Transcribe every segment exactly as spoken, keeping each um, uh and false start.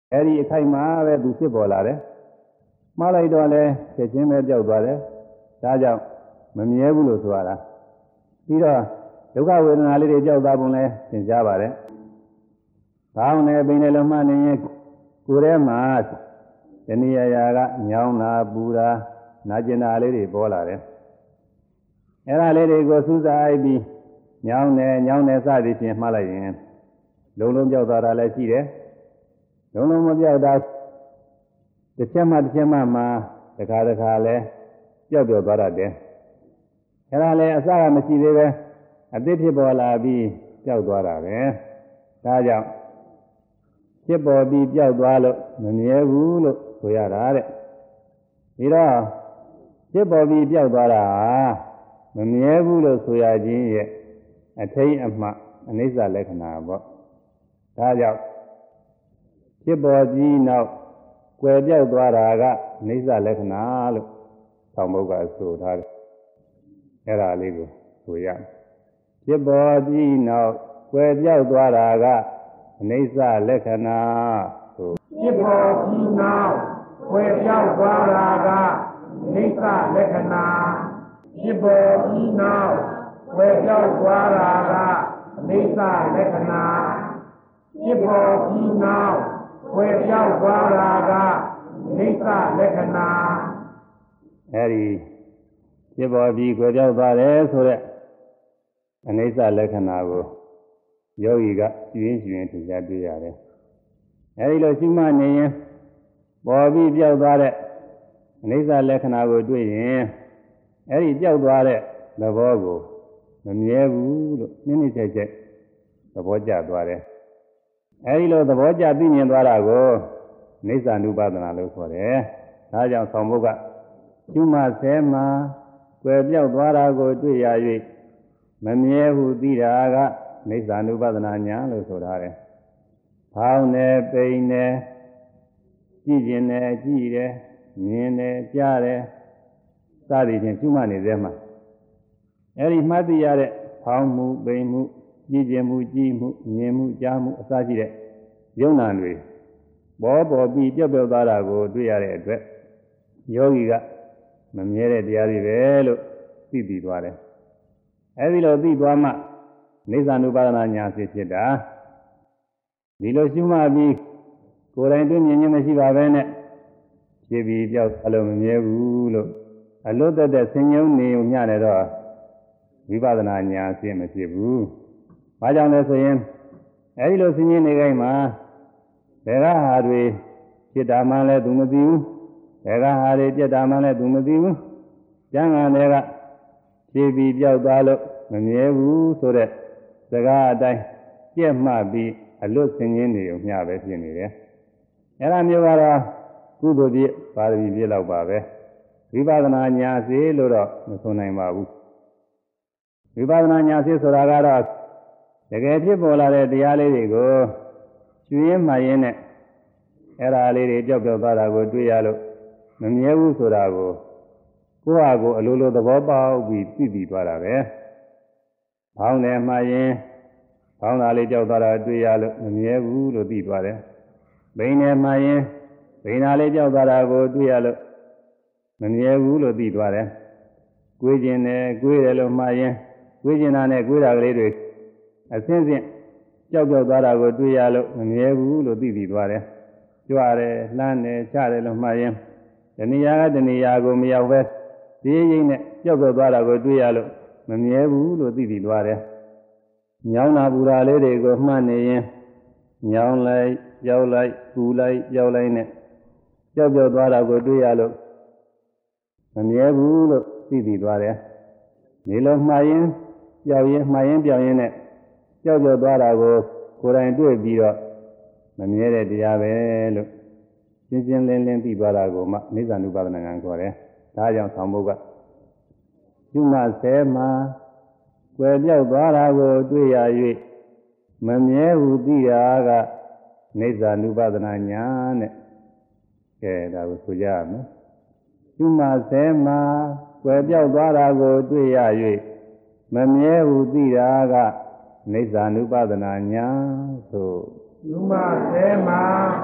အဲဒီအခိုက်မှာပဲသူဖြစ်ပေါ်လာတယ်မှားလိုက်တော့လဲချက်ချင်းပဲကြောက်သွားတယ်ဒါကြောင့်မမြဲဘူးလို့ဆိုရတာပြီးတော့ဒုက္ခဝေဒနာလေးတွေကြောက်သွားပုံလဲသင်ကြားပါတယ်ဘောင်းနဲ့ပိန်နဲ့လုံးမှနေရင်ကိုယ်ထဲမှာတဏှာရာကညောင်းတာပူတာနာကျင်တာလေးတွေပေါ်လာတယ်အဲ့ဒါလေးတွေကိုစူးစိုက်ပြီးညောင်းတယ်ညောင်းတယ်စသည်ဖြင့်မှားလိုက်ရင်လုံးလုံးကြောက်သွားတာလည်းရှိတယ်လုံးလုံးမပြောက်တာတစ်ချက်မှတစ်ချက်မှမှတစ်ခါတစ်ခါလဲကြောက်ပြောသွားတတ်တယ်အဲ့ဒါလည်းအစကမရှိသေးပဲအသစ်ဖြစ်ပေါ်လာပြီးကြောက်သွားတာပဲဒါကြောင့်ဖြစ်ပေါ်ပြီးကြောက်သွားလို့မမြဲဘူးလို့ဆိုရတာတဲ့ဒီတော့ဖြစ်ပေါ်ပြီးကြောက်သွားတာမမြဲဘူးလို့ဆိုရခြင်းရဲ့အထိတ်အမှအနိစ္စလက္ခဏာပေါ့ဒါကြောင့်ဖြစ်ပေါ်ပြီးနောက်ကွယ်ပြောက်သွားတာကအနိစ္စလက္ခဏာလို့ဆောင်းဘုတ်ကဆိုထားတယ်အဲ့ဒါလေးကိုဆိုရဖြစ်ပေါ်ပြီးနောက်ကွယ်ပြောက်သွားတာကအနိစ္စလက္ခဏာဆိုဖြစ်ပေါ်ပြီးနောက်ကွယ်ပြောက်သွားတာကအနိစ္စလက္ခဏာဖြစ်ပေါ်ပြီးနောက်ကွယ်ပြောက်သွားတာကအနိစ္စလက္ခဏာဖြစ်ပေါ်ပြီးနောက်ကွယ်ပြောက်သွားတာကအနိစ္စလက္ခဏာအဲဒီဖြစ်ပေါ်ပြီးကွယ်ပြောက်သွားတယ်ဆိုတဲ့အနိစ္စလက္ခဏာကိုယောဂီကကျွင်းကျွင်းထင်ရှားတွေ့ရတယ်အဲဒီလိုရှိမှနေရင်ပေါ်ပြီးပြောက်သွားတဲ့အနိစ္စလက္ခဏာကိုတွေ့ရင်အဲဒီပြောက်သွားတဲ့သဘောကိုမမြဲဘူးလို့နည်းနည်းကြိုက်ကြိုက်သဘောကျသွားတယ်အဲဒီလိုသဘောကျသိမြင်သွားတာကိုနိစ္စ ानु ပါဒနာလို့ခေါ်တယ်ဒါကြောင့်ဆောင်ဘုတ်ကကျွမဆဲမှာကွယ်ပြောက်သွားတာကိုတွေ့ရ၍မမြဲဟုသိတာကနိစ္စ ानु ပါဒနာညာလို့ဆိုထားတယ်ဖောင်းတယ်ပိန်တယ်ကြည့်ကျင်တယ်ကြည့်တယ်မြင်တယ်ကြားတယ်စသည်ဖြင့်ကျွမနေသေးမှာအဲဒီမှတ်သိရတဲ့ဖောင်းမှုပိန်မှုကြည့်ကျင်မှုကြည့်မှုမြင်မှုကြားမှုအစရှိတဲ့ယုံနာတွေပေါ်ပေါ်ပြီးပြောက်ပြောက်သွားတာကိုတွေ့ရတဲ့အတွက်ယောဂီကမမြဲတဲ့တရားတွေပဲလို့သိပြီးသွားတယ်အဲဒီလိုသိသွားမှနိစ္စ ानु ပါဒနာညာဖြစ်ဖြစ်တာဒီလိုရှုမှပြီးကိုယ်တိုင်တွေ့မြင်ခြင်းမရှိပါဘဲနဲ့ဖြစ်ပြီးပြောက်အလုံးမမြဲဘူးလို့အလွတ်သက်သက်ဆင်ញုံနေုံညနေတော့ဝိပဿနာညာအဖြစ်မဖြစ်ဘူး။ဘာကြောင့်လဲဆိုရင်အဲဒီလိုဆင်ញင်နေကြမှာဘယ်ကဟာတွေဖြစ်တာမှလည်းသူမသိဘူး။ဘယ်ကဟာတွေပြက်တာမှလည်းသူမသိဘူး။ကျမ်းဂန်တွေကဖြစ်ပြီးပြောက်သွားလို့မမြဲဘူးဆိုတဲ့စကားအတိုင်းပြက်မှပြီးအလွတ်ဆင်ញင်နေုံညပဲဖြစ်နေတယ်။အဲဒါမျိုးကတော့ကုသိုလ်ပြည့်ပါရမီပြည့်လောက်ပါပဲ။ဝိပဿနာညာစေလို့တော့မဆိုနိုင်ပါဘူးဝိပဿနာညာစေဆိုတာကတော့တကယ်ဖြစ်ပေါ်လာတဲ့တရားလေးတွေကိုကျွင်းမှရင်းနဲ့အဲ့ဒါလေးတွေကြောက်ကြောက်သွားတာကိုတွေ့ရလို့မမြဲဘူးဆိုတာကိုကိုယ့်ဟာကိုယ်အလိုလိုသဘောပေါက်ပြီးသိပြီးသွားတာပဲ။ဘောင်းတယ်မှရင်ဘောင်းသားလေးကြောက်သွားတာတွေ့ရလို့မမြဲဘူးလို့သိသွားတယ်။ဘိန်းတယ်မှရင်ဘိန်းသားလေးကြောက်သွားတာကိုတွေ့ရလို့မမြဲဘူးလို့သိသွားတယ်။ကိုယ်ကျင်တယ်ကိုယ်တယ်လို့မှရင်ကိုယ်ကျင်တာနဲ့ကိုယ်တာကလေးတွေအစင်းစင်းကြောက်ကြောက်သွားတာကိုတွေ့ရလို့မမြဲဘူးလို့သိပြီးသွားတယ်။ကြွတယ်လှမ်းတယ်ချတယ်လို့မှရင်တဏှာကတဏှာကိုမရောက်ပဲဒီရိမ့်နဲ့ကြောက်ကြောက်သွားတာကိုတွေ့ရလို့မမြဲဘူးလို့သိပြီးသွားတယ်။ညောင်းတာပူတာလေးတွေကိုမှတ်နေရင်ညောင်းလိုက်ကြောက်လိုက်ပူလိုက်ကြောက်လိုက်နဲ့ကြောက်ကြောက်သွားတာကိုတွေ့ရလို့မမြဲဘူးလို့သိပြီးသွားတယ်။ဒီလိုမှားရင်ကြောက်ရင်မှားရင်ပြောင်းရင်နဲ့ကြောက်ကြောက်သွားတာကိုကိုယ်တိုင်တွေ့ပြီးတော့မမြဲတဲ့တရားပဲလို့ရှင်းရှင်းလင်းလင်းသိသွားတာကိုမှနိစ္စ ानु ပါဒနာဉာဏ်ခေါ်တယ်။ဒါကြောင့်ဆောင်ဘုတ်ကကျွမဆဲမှာကွယ်ပြောက်သွားတာကိုတွေ့ရ၍မမြဲဟုသိတာကနိစ္စ ानु ပါဒနာဉာဏ်နဲ့ကဲဒါကိုဆိုကြရမယ်။ကျွမဆဲမှာကွယ်ပြောက်သွားတာကိုတွေ့ရ၍မမြဲဟုသိတာကနိစ္စ ानु ပါဒနာဉာဏ်ဆိုကျွမဆဲမှာ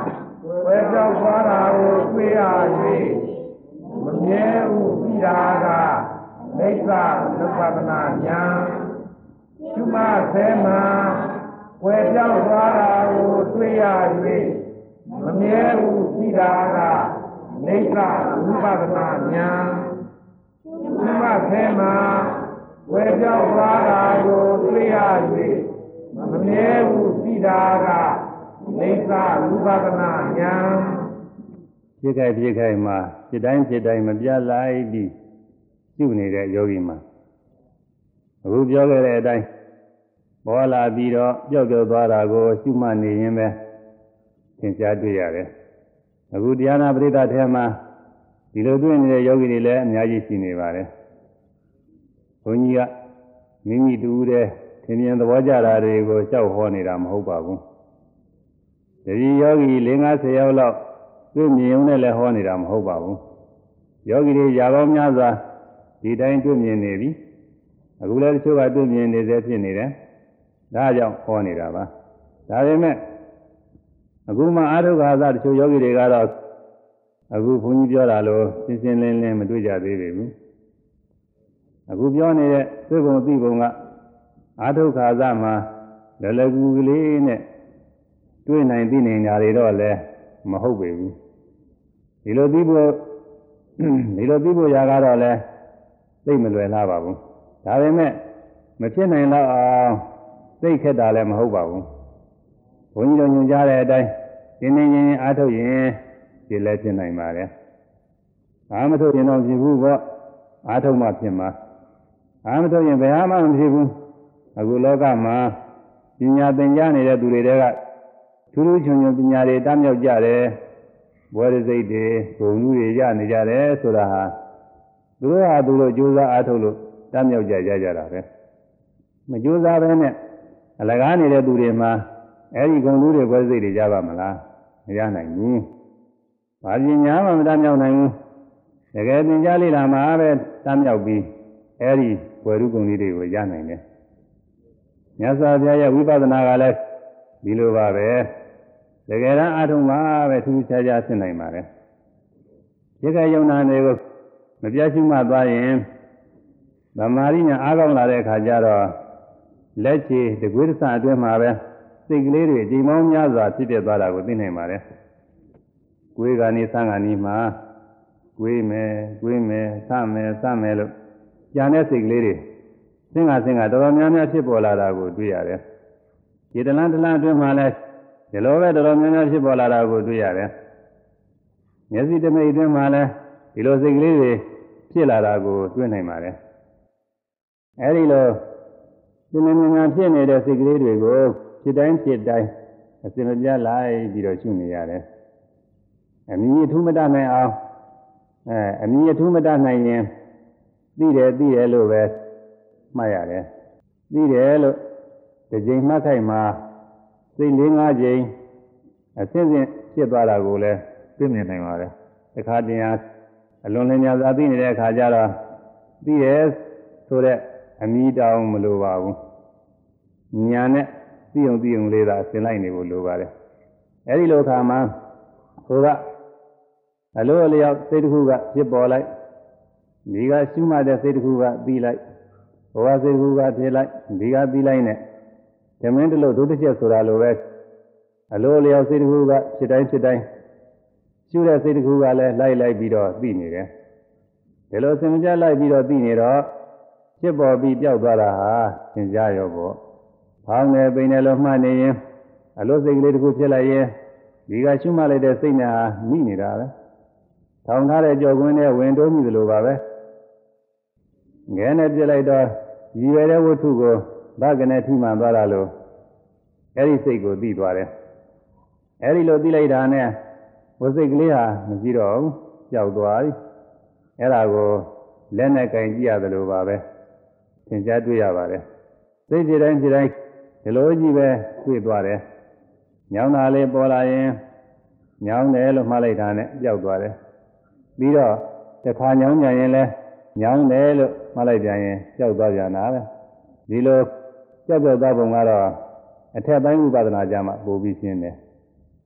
ဝဲကြောက်သွားတာကိုတွေ့ရ၍မမြဲဘူးပြီးတာကနိစ္စဒုက္ခပနာညာကျမဆဲမှာဝဲကြောက်သွားတာကိုတွေ့ရ၍မမြဲဘူးပြီးတာကနိစ္စဝိပဿနာဉာဏ်ကျမဆဲမှာဝဲကြောက်သွားတာကိုတွေ့ရ၍မမြဲဘူးပြီးတာကနိစ္စဝိပဿနာဉာဏ်ဖြစ်ခိုက်ဖြစ်ခိုက်မှာဖြစ်တိုင်းဖြစ်တိုင်းမပြတ်လိုက်ပြီးပြုနေတဲ့ယောဂီမှာအခုပြောခဲ့တဲ့အတိုင်းပေါ်လာပြီးတော့ပျောက်ပျောက်သွားတာကိုရှုမှတ်နေရင်ပဲသင်ကြားတွေ့ရတယ်အခုတရားနာပရိသတ်ထဲမှာဒီလိုတွေ့နေတဲ့ယောဂီတွေလည်းအများကြီးရှိနေပါတယ်ဘုန်းကြီးကမိမိတူတဲ့သင်မြင်သဘောကြတာတွေကိုကြောက်ဟောနေတာမဟုတ်ပါဘူးဒီယောဂီ၄၅၀ယောက်လောက်တွေ့မြင်ုံနဲ့လည်းဟောနေတာမဟုတ်ပါဘူးယောဂီတွေຢာပေါင်းများစွာဒီတိုင်းတွေ့မြင်နေပြီအခုလည်းတချို့ကတွေ့မြင်နေသေးဖြစ်နေတယ်ဒါကြောင့်ဟောနေတာပါဒါပေမဲ့အခုမှအာထုခါသတချို့ယောဂီတွေကတော့အခုဘုန်းကြီးပြောတာလို့ရှင်းရှင်းလင်းလင်းမတွေ့ကြသေးပေဘူးအခုပြောနေတဲ့သိပုံသိပုံကအာထုခါသမှာလလကူကလေးနဲ့တွေ့နိုင်သိနိုင်ကြတွေတော့လည်းမဟုတ်ပေဘူးဒီလိုသိဖို့ဒီလိုသိဖို့ရာကတော့လည်းသိမလွယ်လားပါဘူးဒါပေမဲ့မဖြစ်နိုင်တော့အောင်သိခက်တာလည်းမဟုတ်ပါဘူးဘုန်းကြီးတို့ညွှန်ကြားတဲ့အတိုင်းတင်းတင်းချင်းအားထုတ်ရင်ဒီလည်းဖြစ်နိုင်ပါတယ်အားမထုတ်ရင်တော့ဖြစ်ဘူးပေါ့အားထုတ်မှဖြစ်မှာအားမထုတ်ရင်ဘယ်မှမဖြစ်ဘူးအခုလောကမှာပညာသင်ကြားနေတဲ့သူတွေတဲကထူးထူးချွန်ချွန်ပညာတွေတတ်မြောက်ကြတယ်ဘဝရစိတ်တွေဂုဏ်လူတွေရနေကြတယ်ဆိုတာဟာသူတို့ဟာသူတို့ကြိုးစားအားထုတ်လို့တတ်မြောက်ကြကြကြတာပဲမကြိုးစားဘဲနဲ့အလကားနေတဲ့သူတွေမှာအဲဒီဂုဏ်လူတွေဘဝစိတ်တွေရပါမလားမရနိုင်ဘူးဘာပညာမှမတတ်မြောက်နိုင်ဘူးတကယ်သင်ကြားလေ့လာမှာပဲတတ်မြောက်ပြီးအဲဒီဘဝရုဂုဏ်လေးတွေကိုရနိုင်တယ်မြတ်စွာဘုရားရဲ့ဝိပဿနာကလည်းဒီလိုပါပဲတကယ်တမ်းအထုံးမှာပဲထူးခြားခြားဖြစ်နိုင်ပါတယ်ဒီကယုံနာတွေကိုမပြတ်ရှိမှသွားရင်သမာဓိညာအားကောင်းလာတဲ့အခါကျတော့လက်ချေတကွေးတဆအတွင်းမှာပဲစိတ်ကလေးတွေအချိန်ပေါင်းများစွာဖြစ်ပြသွားတာကိုသိနိုင်ပါတယ်ကိုယ်ကနေဆန်းကနေမှကိုယ်မယ်ကိုယ်မယ်ဆမယ်ဆမယ်လို့ကြံတဲ့စိတ်ကလေးတွေစင်ကစင်ကတော်တော်များများဖြစ်ပေါ်လာတာကိုတွေ့ရတယ်ဒီတလန်းတလန်းအတွင်းမှာလဲဒီလိုပဲတော်တော်များများဖြစ်ပေါ်လာတာကိုတွေ့ရတယ်မျက်စိတမိတ်အတွင်းမှာလဲဒီလိုစိတ်ကလေးတွေဖြစ်လာတာကိုတွေ့နိုင်ပါတယ်အဲဒီလိုဒီလိုများဖြစ်နေတဲ့စိတ်ကလေးတွေကိုဖြစ်တိုင်းဖြစ်တိုင်းအစင်မပြတ်လိုက်ပြီးတော့ရှုနေရတယ်အမြင်အထူးမတတ်နိုင်အောင်အဲအမြင်အထူးမတတ်နိုင်ရင်သိတယ်သိတယ်လို့ပဲမှတ်ရတယ်သိတယ်လို့ဒီချိန်မှတ်ခိုက်မှာစိတ်၄၅ချိန်အစစ်စစ်ဖြစ်သွားတာကိုလည်းသိမြင်နိုင်ပါတယ်တခါတည်းဟာအလွန်လင်းညာသာသိနေတဲ့အခါကျတော့သိတယ်ဆိုတဲ့အမြင်တောင်မလိုပါဘူးညာနဲ့သိုံသိုံလေးသာဆင်လိုက်နေဖို့လိုပါတယ်အဲဒီလိုအခါမှာဟိုကအလိုအလျောက်စိတ်တစ်ခုကဖြစ်ပေါ်လိုက်ဒီကရှုမှတ်တဲ့စိတ်တစ်ခုကပြီးလိုက်ဟိုကစိတ်တစ်ခုကဖြစ်လိုက်ဒီကပြီးလိုက်နဲ့ဓမင်းတလို့ဒုတိယချက်ဆိုတာလိုပဲအလိုအလျောက်စိတ်တစ်ခုကဖြစ်တိုင်းဖြစ်တိုင်းရှုတဲ့စိတ်တစ်ခုကလည်းလိုက်လိုက်ပြီးတော့သိနေတယ်ဒီလိုစင်ကြလိုက်ပြီးတော့သိနေတော့ဖြစ်ပေါ်ပြီးပျောက်သွားတာဟာသင်ကြားရောပေါ့ဖောင်းနေပိန်နေလို့မှတ်နေရင်အလိုစိတ်ကလေးတစ်ခုဖြစ်လိုက်ရင်ဒီကရှုမှတ်လိုက်တဲ့စိတ်နဲ့ဟာမိနေတာပဲထောင်ထားတဲ့ကြော်ကွင်းနဲ့ဝင်တိုးမိသလိုပါပဲငဲနဲ့ပြစ်လိုက်တော့ရည်ရွယ်တဲ့ဝတ္ထုကိုဗကနေထိမှန်သွားတာလို့အဲ့ဒီစိတ်ကိုသိသွားတယ်အဲ့ဒီလိုသိလိုက်တာနဲ့ဝစိတ်ကလေးဟာမရှိတော့ဘူးကြောက်သွားပြီအဲ့ဒါကိုလက်နဲ့ကင်ကြည့်ရတယ်လို့ပါပဲသင်ကြားတွေ့ရပါတယ်စိတ်ကြည်တိုင်းကြည်တိုင်းဒီလိုကြီးပဲတွေ့သွားတယ်ညောင်းတာလေးပေါ်လာရင်ညောင်းတယ်လို့မှတ်လိုက်တာနဲ့ကြောက်သွားတယ်ပြီးတော့တစ်ခါညောင်းကြရင်လဲညောင်းတယ်လို့မှတ်လိုက်ပြန်ရင်ကြောက်သွားပြန်တာပဲဒီလိုကြောက်ကြောက်သွားပုံကတော့အထက်ပိုင်းဥပဒနာကြမှာပို့ပြီးရှင်းတယ်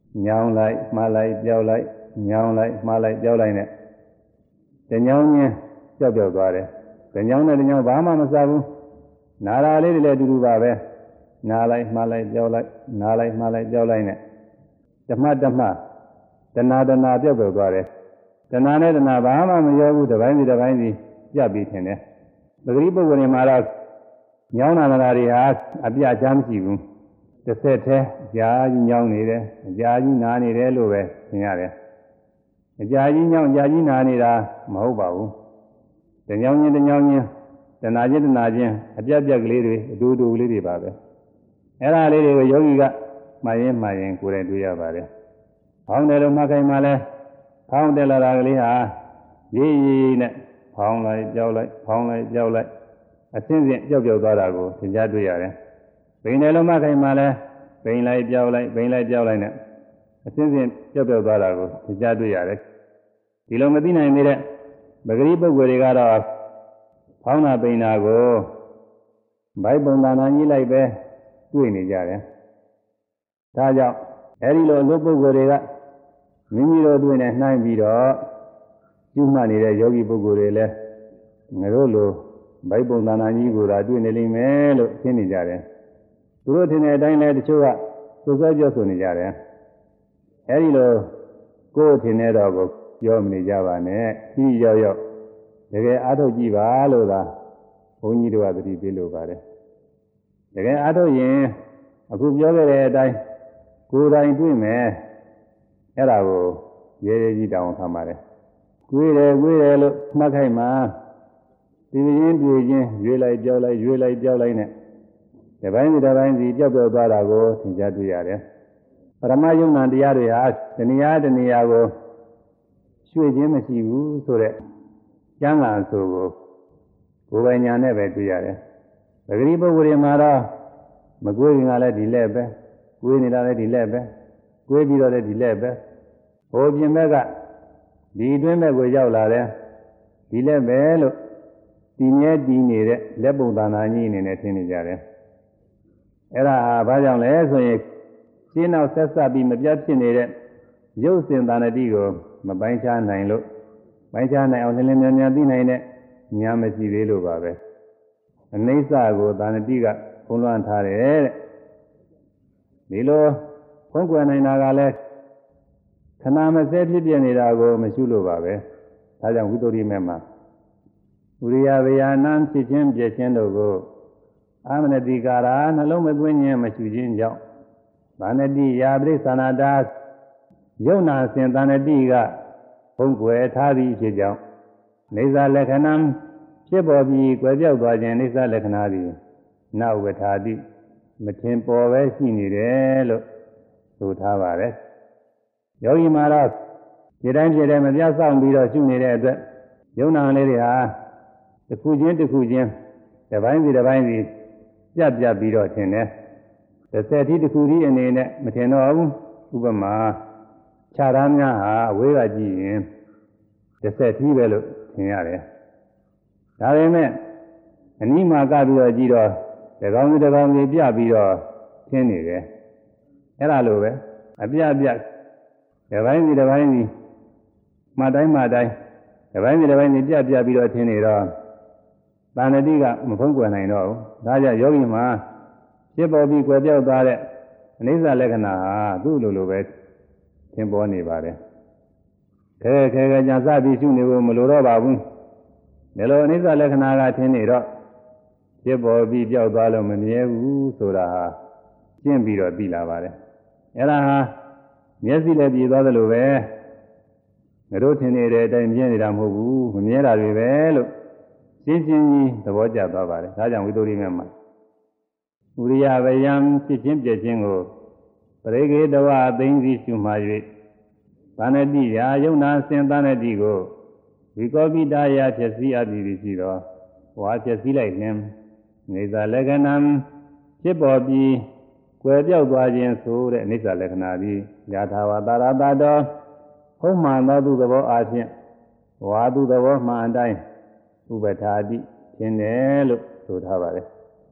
ညောင်းလိုက်မှားလိုက်ကြောက်လိုက်ညောင်းလိုက်မှားလိုက်ကြောက်လိုက်နဲ့တညောင်းချင်းကြောက်ကြောက်သွားတယ်တညောင်းနဲ့တညောင်းဘာမှမစားဘူးနာရာလေးတွေလည်းအတူတူပါပဲနားလိုက်မှားလိုက်ကြောက်လိုက်နားလိုက်မှားလိုက်ကြောက်လိုက်နဲ့ဓမ္မဓမ္မတဏှာတဏှာပြောက်ပြောက်သွားတယ်တဏှာနဲ့တဏှာဘာမှမရောဘူးတစ်ပိုင်းစီတစ်ပိုင်းစီပြတ်ပြီးထင်တယ်ပဂရိပုဂ္ဂိုလ်တွေမှာတော့ညောင်းနာနာတွေဟာအပြချမ်းမရှိဘူးတစ်ဆက်တည်းအကြာကြီးညောင်းနေတယ်အကြာကြီးနားနေတယ်လို့ပဲသင်ရတယ်အကြာကြီးညောင်းအကြာကြီးနားနေတာမဟုတ်ပါဘူးတညောင်းချင်းတညောင်းချင်းတဏှာချင်းတဏှာချင်းအပြတ်ပြက်ကလေးတွေအတူတူလေးတွေပါပဲအဲ့ဒါလေးတွေကိုယောဂီကမှရင်မှရင်ကိုယ်တိုင်တွေ့ရပါတယ်ဖောင်းတယ်လို့မှတ်ခိုင်းမှလဲဖောင်းတယ်လာတာကလေးဟာရေးရေးနဲ့ဖောင်းလိုက်ကြောက်လိုက်ဖောင်းလိုက်ကြောက်လိုက်အစင်းစင်းကြောက်ကြောက်သွားတာကိုသင်ကြားတွေ့ရတယ်။ပိန်တယ်လို့မှခိုင်မှလည်းပိန်လိုက်ကြောက်လိုက်ပိန်လိုက်ကြောက်လိုက်နဲ့အစင်းစင်းကြောက်ကြောက်သွားတာကိုသင်ကြားတွေ့ရတယ်။ဒီလိုမသိနိုင်သေးတဲ့ပဂရိပုဂ္ဂိုလ်တွေကတော့ဖောင်းတာပိန်တာကိုဘိုက်ပုံသဏ္ဍာန်ကြီးလိုက်ပဲတွေ့နေကြတယ်။ဒါကြောင့်အဲဒီလိုလူပုဂ္ဂိုလ်တွေကမိမိတို့တွေ့နေနှိုင်းပြီးတော့ကျူးမှတ်နေတဲ့ယောဂီပုဂ္ဂိုလ်တွေလည်းငါတို့လိုဘိုက်ပုံသဏ္ဍာန်ကြီးကိုသာတွေ့နေလိမ့်မယ်လို့ရှင်းနေကြတယ်။သူတို့ထင်တဲ့အတိုင်းလည်းတချို့ကသုစွဲပြောဆိုနေကြတယ်။အဲဒီလိုကိုယ်ထင်တဲ့တော့ကိုပြောမနေကြပါနဲ့။ကြီးရောက်ရောက်တကယ်အားထုတ်ကြည့်ပါလို့သာဘုန်းကြီးတို့ကသတိပေးလိုပါတယ်။တကယ်အားထုတ်ရင်အခုပြောခဲ့တဲ့အတိုင်းကိုယ်တိုင်တွေ့မယ်။အဲ့ဒါကိုရဲရဲကြီးတောင်းထားပါတယ်။ကိုယ်တယ်ကိုယ်တယ်လို့မှတ်ခိုက်မှာဒီရင်တွေ့ချင်းရွေးလိုက်ကြောက်လိုက်ရွေးလိုက်ကြောက်လိုက်နဲ့ဒီပိုင်းဒီတိုင်းစီကြောက်ကြောက်သွားတာကိုသင်ကြားတွေ့ရတယ်ပရမယုံနာတရားတွေဟာတဏှာတဏှာကိုရွှေ့ခြင်းမရှိဘူးဆိုတဲ့ကျမ်းဂန်ဆိုကိုကိုယ်ပိုင်ညာနဲ့ပဲတွေ့ရတယ်ပဂရိပုဂ္ဂိုလ်တွေမှာတော့မကွေးရင်ကလည်းဒီလက်ပဲကွေးနေတာလည်းဒီလက်ပဲကွေးပြီးတော့လည်းဒီလက်ပဲဟိုပြင်ဘက်ကဒီအတွင်းဘက်ကိုရောက်လာတယ်ဒီလက်ပဲလို့တည်မြဲတည်နေတဲ့လက်ပုံသဏ္ဍာန်ကြီးအနေနဲ့ထင်နေကြတယ်။အဲ့ဒါဟာဘာကြောင့်လဲဆိုရင်ရှင်းနောက်ဆက်ဆက်ပြီးမပြတ်ဖြစ်နေတဲ့ရုပ်စဉ်သဏ္ဍာတိကိုမပိုင်းခြားနိုင်လို့ပိုင်းခြားနိုင်အောင်လင်းလင်းမြန်မြန်သိနိုင်တဲ့ဉာဏ်မရှိသေးလို့ပါပဲ။အနိစ္စကိုသဏ္ဍာတိကဖုံးလွှမ်းထားတယ်တဲ့။ဒီလိုဖုံးကွယ်နိုင်တာကလည်းခဏမစဲဖြစ်ပြနေတာကိုမရှိလို့ပါပဲ။ဒါကြောင့်ဝိသုဒ္ဓိမေမှာဝိရိယဝေယနာဖြစ်ခြင်းပြည့်ခြင်းတို့ကိုအာမနတိကာရနှလုံးမသွင်းခြင်းမရှိခြင်းကြောင့်ဗာဏတိယာပရိသနာတာယုံနာစဉ်သန္တိကဘုံကွယ်ထားသည့်ဖြစ်ကြောင်းနေဇာလက္ခဏံဖြစ်ပေါ်ပြီးကွယ်ပြောက်သွားခြင်းနေဇာလက္ခဏာသည်နဝထာတိမထင်ပေါ်ပဲရှိနေတယ်လို့ဆိုထားပါတယ်ယောဂီမှာတော့ဒီတိုင်းဖြစ်တယ်မပြတ်ဆောင်ပြီးတော့ရှုနေတဲ့အတွက်ယုံနာလေးတွေဟာတစ်ခုချင်းတစ်ခုချင်းတစ်ပိုင်းစီတစ်ပိုင်းစီပြတ်ပြတ်ပြီးတော့ထင်တယ်။တစ်ဆက်တိတစ်ခုကြီးအနေနဲ့မထင်တော့ဘူး။ဥပမာခြားသားများဟာအဝေးကကြည့်ရင်တစ်ဆက်တိပဲလို့ထင်ရတယ်။ဒါပေမဲ့အနီးမှာကပြီးတော့ကြည့်တော့တစ်ကောင်စီတစ်ကောင်စီပြတ်ပြီးတော့ထင်နေတယ်။အဲ့ဒါလိုပဲအပြတ်ပြတ်တစ်ပိုင်းစီတစ်ပိုင်းစီမှတိုင်းမှတိုင်းတစ်ပိုင်းစီတစ်ပိုင်းစီပြတ်ပြတ်ပြီးတော့ထင်နေတော့သန္တိကမဖုံးကွယ်နိုင်တော့ဘူးဒါကြောင့်ယောဂီမှာဖြစ်ပေါ်ပြီးကွယ်ပြောက်သွားတဲ့အနိစ္စလက္ခဏာဟာသူ့လိုလိုပဲသင်ပေါ်နေပါတယ်ခဲခဲခဲကြံစပြီးရှုနေဖို့မလိုတော့ပါဘူးဒီလိုအနိစ္စလက္ခဏာကထင်နေတော့ဖြစ်ပေါ်ပြီးပြောက်သွားလို့မမြဲဘူးဆိုတာဟာရှင်းပြီးတော့သိလာပါတယ်အဲ့ဒါဟာမျက်စိလည်းပြည့်သွားသလိုပဲငါတို့ထင်နေတဲ့အတိုင်းမြင်နေတာမဟုတ်ဘူးမမြဲတာတွေပဲလို့ရှင်းရှင်းကြီးသဘောကျသွားပါတယ်ဒါကြောင့်ဝိသုဒ္ဓိမေမှာဥရိယဗယံဖြစ်ခြင်းပြည့်ခြင်းကိုပရိကေတဝအသိဉ္စီရှုမှ၍သန္တိရာယုံနာစင်သန္တိကိုဝိကောပိတရာဖြစ်စည်းအပ်ပြီးရှိသောဝါဖြစ်စည်းလိုက်လင်နေသာလက္ခဏံဖြစ်ပေါ်ပြီးကွယ်ပြောက်သွားခြင်းဆိုတဲ့အနိစ္စလက္ခဏာသည်ယာထာဝတာရတတော်ဟုတ်မှန်သောသူသဘောအားဖြင့်ဝါသူသဘောမှန်အတိုင်းဥပထာတိရှင်းတယ်လို့ဆိုထားပါတယ်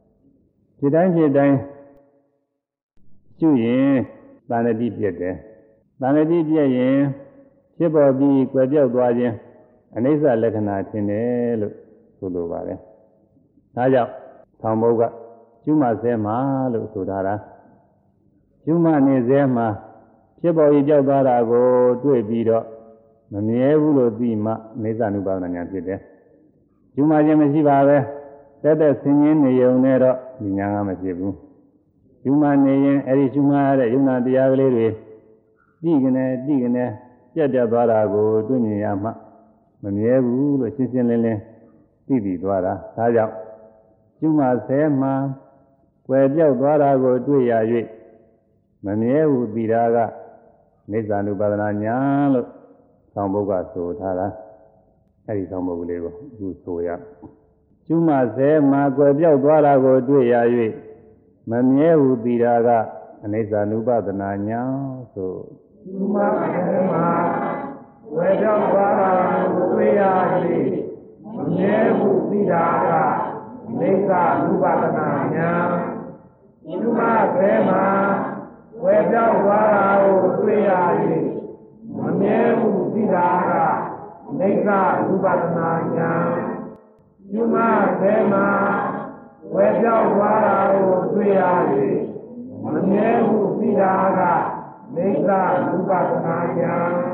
ဖြစ်တိုင်းဖြစ်တိုင်းရှုရင်သန္တိပြည့်တယ်တဏှာတိပြည့်ရင်ဖြစ်ပေါ်ပြီးကွယ်ပြောက်သွားခြင်းအနိစ္စလက္ခဏာထင်တယ်လို့ဆိုလိုပါတယ်ဒါကြောင့်ဆောင်းဘုတ်ကကျွမစဲမှာလို့ဆိုထားတာကျွမနေစဲမှာဖြစ်ပေါ်ပြီးကြောက်သွားတာကိုတွေ့ပြီးတော့မမြဲဘူးလို့သိမှအိသနုပါဒနာဉာဏ်ဖြစ်တယ်ကျွမခြင်းမရှိပါပဲတက်တက်ဆင်းရဲနေုံနဲ့တော့ဉာဏ်ကမဖြစ်ဘူးကျွမနေရင်အဲ့ဒီကျွမရတဲ့ယုံနာတရားကလေးတွေတိကနေတိကနေပြတ်ပြတ်သွားတာကိုတွေ့မြင်ရမှမမြဲဘူးလို့ရှင်းရှင်းလင်းလင်းသိပြီးသွားတာဒါကြောင့်ကျွမဆဲမှာကွယ်ပြောက်သွားတာကိုတွေ့ရ၍မမြဲဘူးသိတာကနိစ္စ ानु ပါဒနာညာလို့ဆောင်းဘုတ်ကဆိုထားတာအဲဒီဆောင်းဘုတ်ကလေးကိုအခုဆိုရကျွမဆဲမှာကွယ်ပြောက်သွားတာကိုတွေ့ရ၍မမြဲဘူးသိတာကအနိစ္စ ानु ပါဒနာညာဆိုကျွမဆဲမှာကွယ်ပြောက်သွားတာကိုတွေ့ရ၍မမြဲဘူးသိတာကအနိစ္စ ानु ပါဒနာညာကျွမဆဲမှာဝေပြောက်သွားတာကိုတွေ့ရ၍မမြဲဘူးသိတာကအနိစ္စ ानु ပါဒနာညာကျွမဆဲမှာဝေပြောက်သွားတာကိုတွေ့ရ၍မမြဲဘူးသိတာကအနိစ္စ ानु ပါဒနာညာ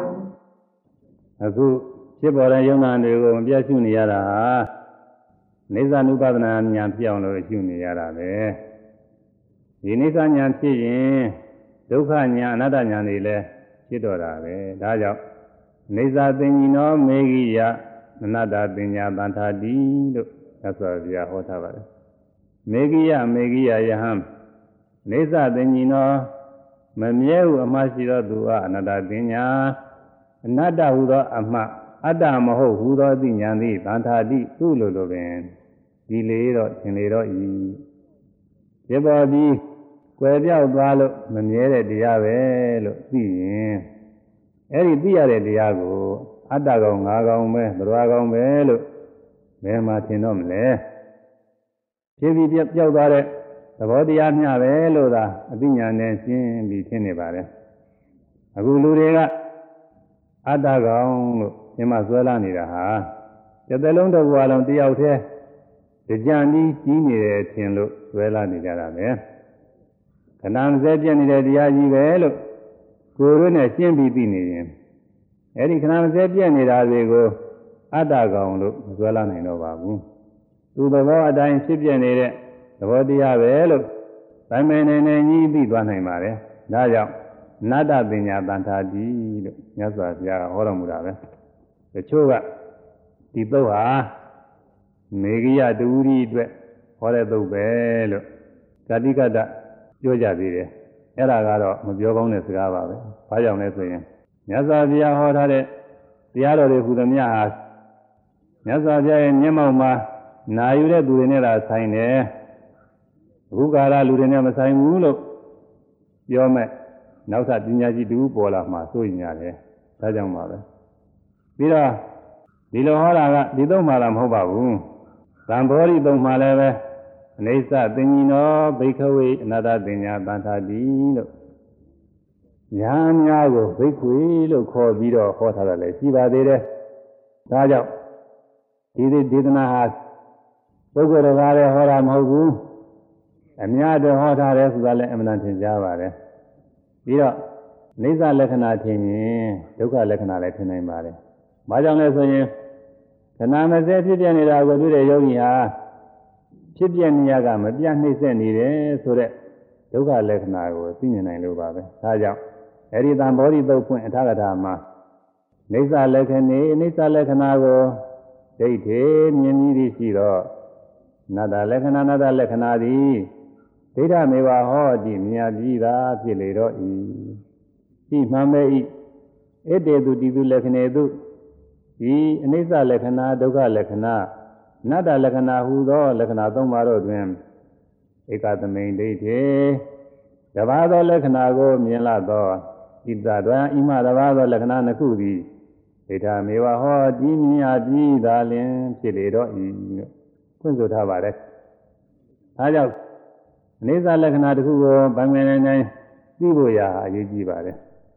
အခုဖြစ်ပေါ်တဲ့ယုံနာတွေကိုမပြတ်ရှုနေရတာဟာနိစ္စ ानु ပါဒနာဉာဏ်ဖြစ်အောင်လို့ရှုနေရတာပဲဒီနိစ္စဉာဏ်ဖြစ်ရင်ဒုက္ခဉာဏ်အနတ္တဉာဏ်တွေလည်းဖြစ်တော့တာပဲဒါကြောင့်နိစ္စသင်္ကြည်နောမေဂိယအနတ္တပညာတန်ထာတိလို့သစ္စာပြဟောထားပါတယ်မေဂိယမေဂိယယဟံနိစ္စသင်္ကြည်နောမမြဲဟုအမှားရှိသောသူအားအနတ္တပညာအနတ္တဟူသောအမှားအတ္တမဟုတ်ဟူသောအသိဉာဏ်သည်တန်ထာတိသူ့လိုလိုပင်ဒီလေတော့သင်လေတော့ဤဒီပေါ်ပြီးကွယ်ပြောက်သွားလို့မမြဲတဲ့တရားပဲလို့သိရင်အဲ့ဒီသိရတဲ့တရားကိုအတ္တကောင်ငါးကောင်ပဲဘယ်လိုကောင်ပဲလို့ဘယ်မှာထင်တော့မလဲဖြစ်ပြီးပြောက်သွားတဲ့သဘောတရားမျှပဲလို့သာအသိဉာဏ်နဲ့ရှင်းပြီးထင်နေပါတယ်အခုလူတွေကအတ္တကောင်လို့ဒီမှာဆွဲလာနေတာဟာတစ်သက်လုံးတစ်ဘဝလုံးတယောက်တည်းကြံပြီးကြီးနေတယ်ထင်လို့ဆွဲလာနေကြတာပဲခဏမစဲပြည့်နေတဲ့တရားကြီးပဲလို့ကိုယ်တို့နဲ့ရှင်းပြီးသိနေရင်အဲဒီခဏမစဲပြည့်နေတာတွေကိုအတ္တကောင်လို့မဆွဲလာနိုင်တော့ပါဘူးသူသဘောအတိုင်းဖြစ်ပြနေတဲ့သဘောတရားပဲလို့တိုင်းမနေနေကြီးသိသွားနိုင်ပါတယ်ဒါကြောင့်နတ္တပညာတန်ထာတိလို့မြတ်စွာဘုရားဟောတော်မူတာပဲတချို့ကဒီသုတ်ဟာမေဂိယတူရီအတွက်ဟောတဲ့သုတ်ပဲလို့ဇာတိကတ္တပြောကြသေးတယ်အဲ့ဒါကတော့မပြောကောင်းတဲ့စကားပါပဲဘာကြောင့်လဲဆိုရင်မြတ်စွာဘုရားဟောထားတဲ့တရားတော်တွေဟူသမျှဟာမြတ်စွာဘုရားရဲ့မျက်မှောက်မှာနာယူတဲ့သူတွေနဲ့သာဆိုင်တယ်အခုကာလလူတွေနဲ့မဆိုင်ဘူးလို့ပြောမဲ့နောက်ထပ်ပညာရှိတူပေါ်လာမှစိုးရင်ရတယ်ဒါကြောင့်ပါပဲပြီးတော့ဒီလိုဟောတာကဒီသုံးမှလားမဟုတ်ပါဘူးသံဘောဓိသုံးမှလည်းပဲအနိစ္စသင်္ကြည်နောဘိက္ခဝေအနတ္တပညာတန်ထာတိလို့ညာများကိုဘိက္ခွေလို့ခေါ်ပြီးတော့ဟောထားတယ်လေရှိပါသေးတယ်ဒါကြောင့်ဒီဒီဒေသနာဟာပုဂ္ဂိုလ်တော်ကားလည်းဟောတာမဟုတ်ဘူးအများတော်ဟောထားတယ်ဆိုတာလည်းအမှန်တန်ထင်ရှားပါတယ်ပြီးတော့နိစ္စလက္ခဏာထင်ရင်ဒုက္ခလက္ခဏာလည်းထင်နိုင်ပါတယ်ဘာကြောင့်လဲဆိုရင်ခဏမစဲဖြစ်ပြနေတာကိုတွေ့တဲ့ယောဂီဟာဖြစ်ပြနေရကမပြတ်နှိမ့်ဆက်နေတယ်ဆိုတဲ့ဒုက္ခလက္ခဏာကိုသိမြင်နိုင်လို့ပါပဲဒါကြောင့်အဲဒီသံဘောဓိသုတ်ဖွင့်အထာဂထာမှာနိစ္စလက္ခဏေနိစ္စလက္ခဏာကိုဒိဋ္ဌေမြင်ပြီးရှိတော့နတ္တလက္ခဏာနတ္တလက္ခဏာသည်ဒိဋ္ဌမေဝဟောတိမြာပြီးသာဖြစ်လေတော့ဤဤမှန်ပဲဤဣတေတုတိတုလက္ခဏေတုဒီအနိစ္စလက္ခဏာဒုက္ခလက္ခဏာအနတ္တလက္ခဏာဟူသောလက္ခဏာသုံးပါးတို့တွင်ဧကသမိန်ဒိဋ္ဌေတပါးသောလက္ခဏာကိုမြင်လာသောဣတ္တတွင်ဣမတပါးသောလက္ခဏာနှစ်ခုသည်ဒိဋ္ဌမေဝဟောတိမြာပြီးသာလျှင်ဖြစ်လေတော့ဤဖွင့်ဆိုထားပါတယ်ဒါကြောင့်အနိစ္စလက္ခဏာတစ်ခုကိုဗံငယ်နေနေသိဖို့ရာအရေးကြီးပါတယ်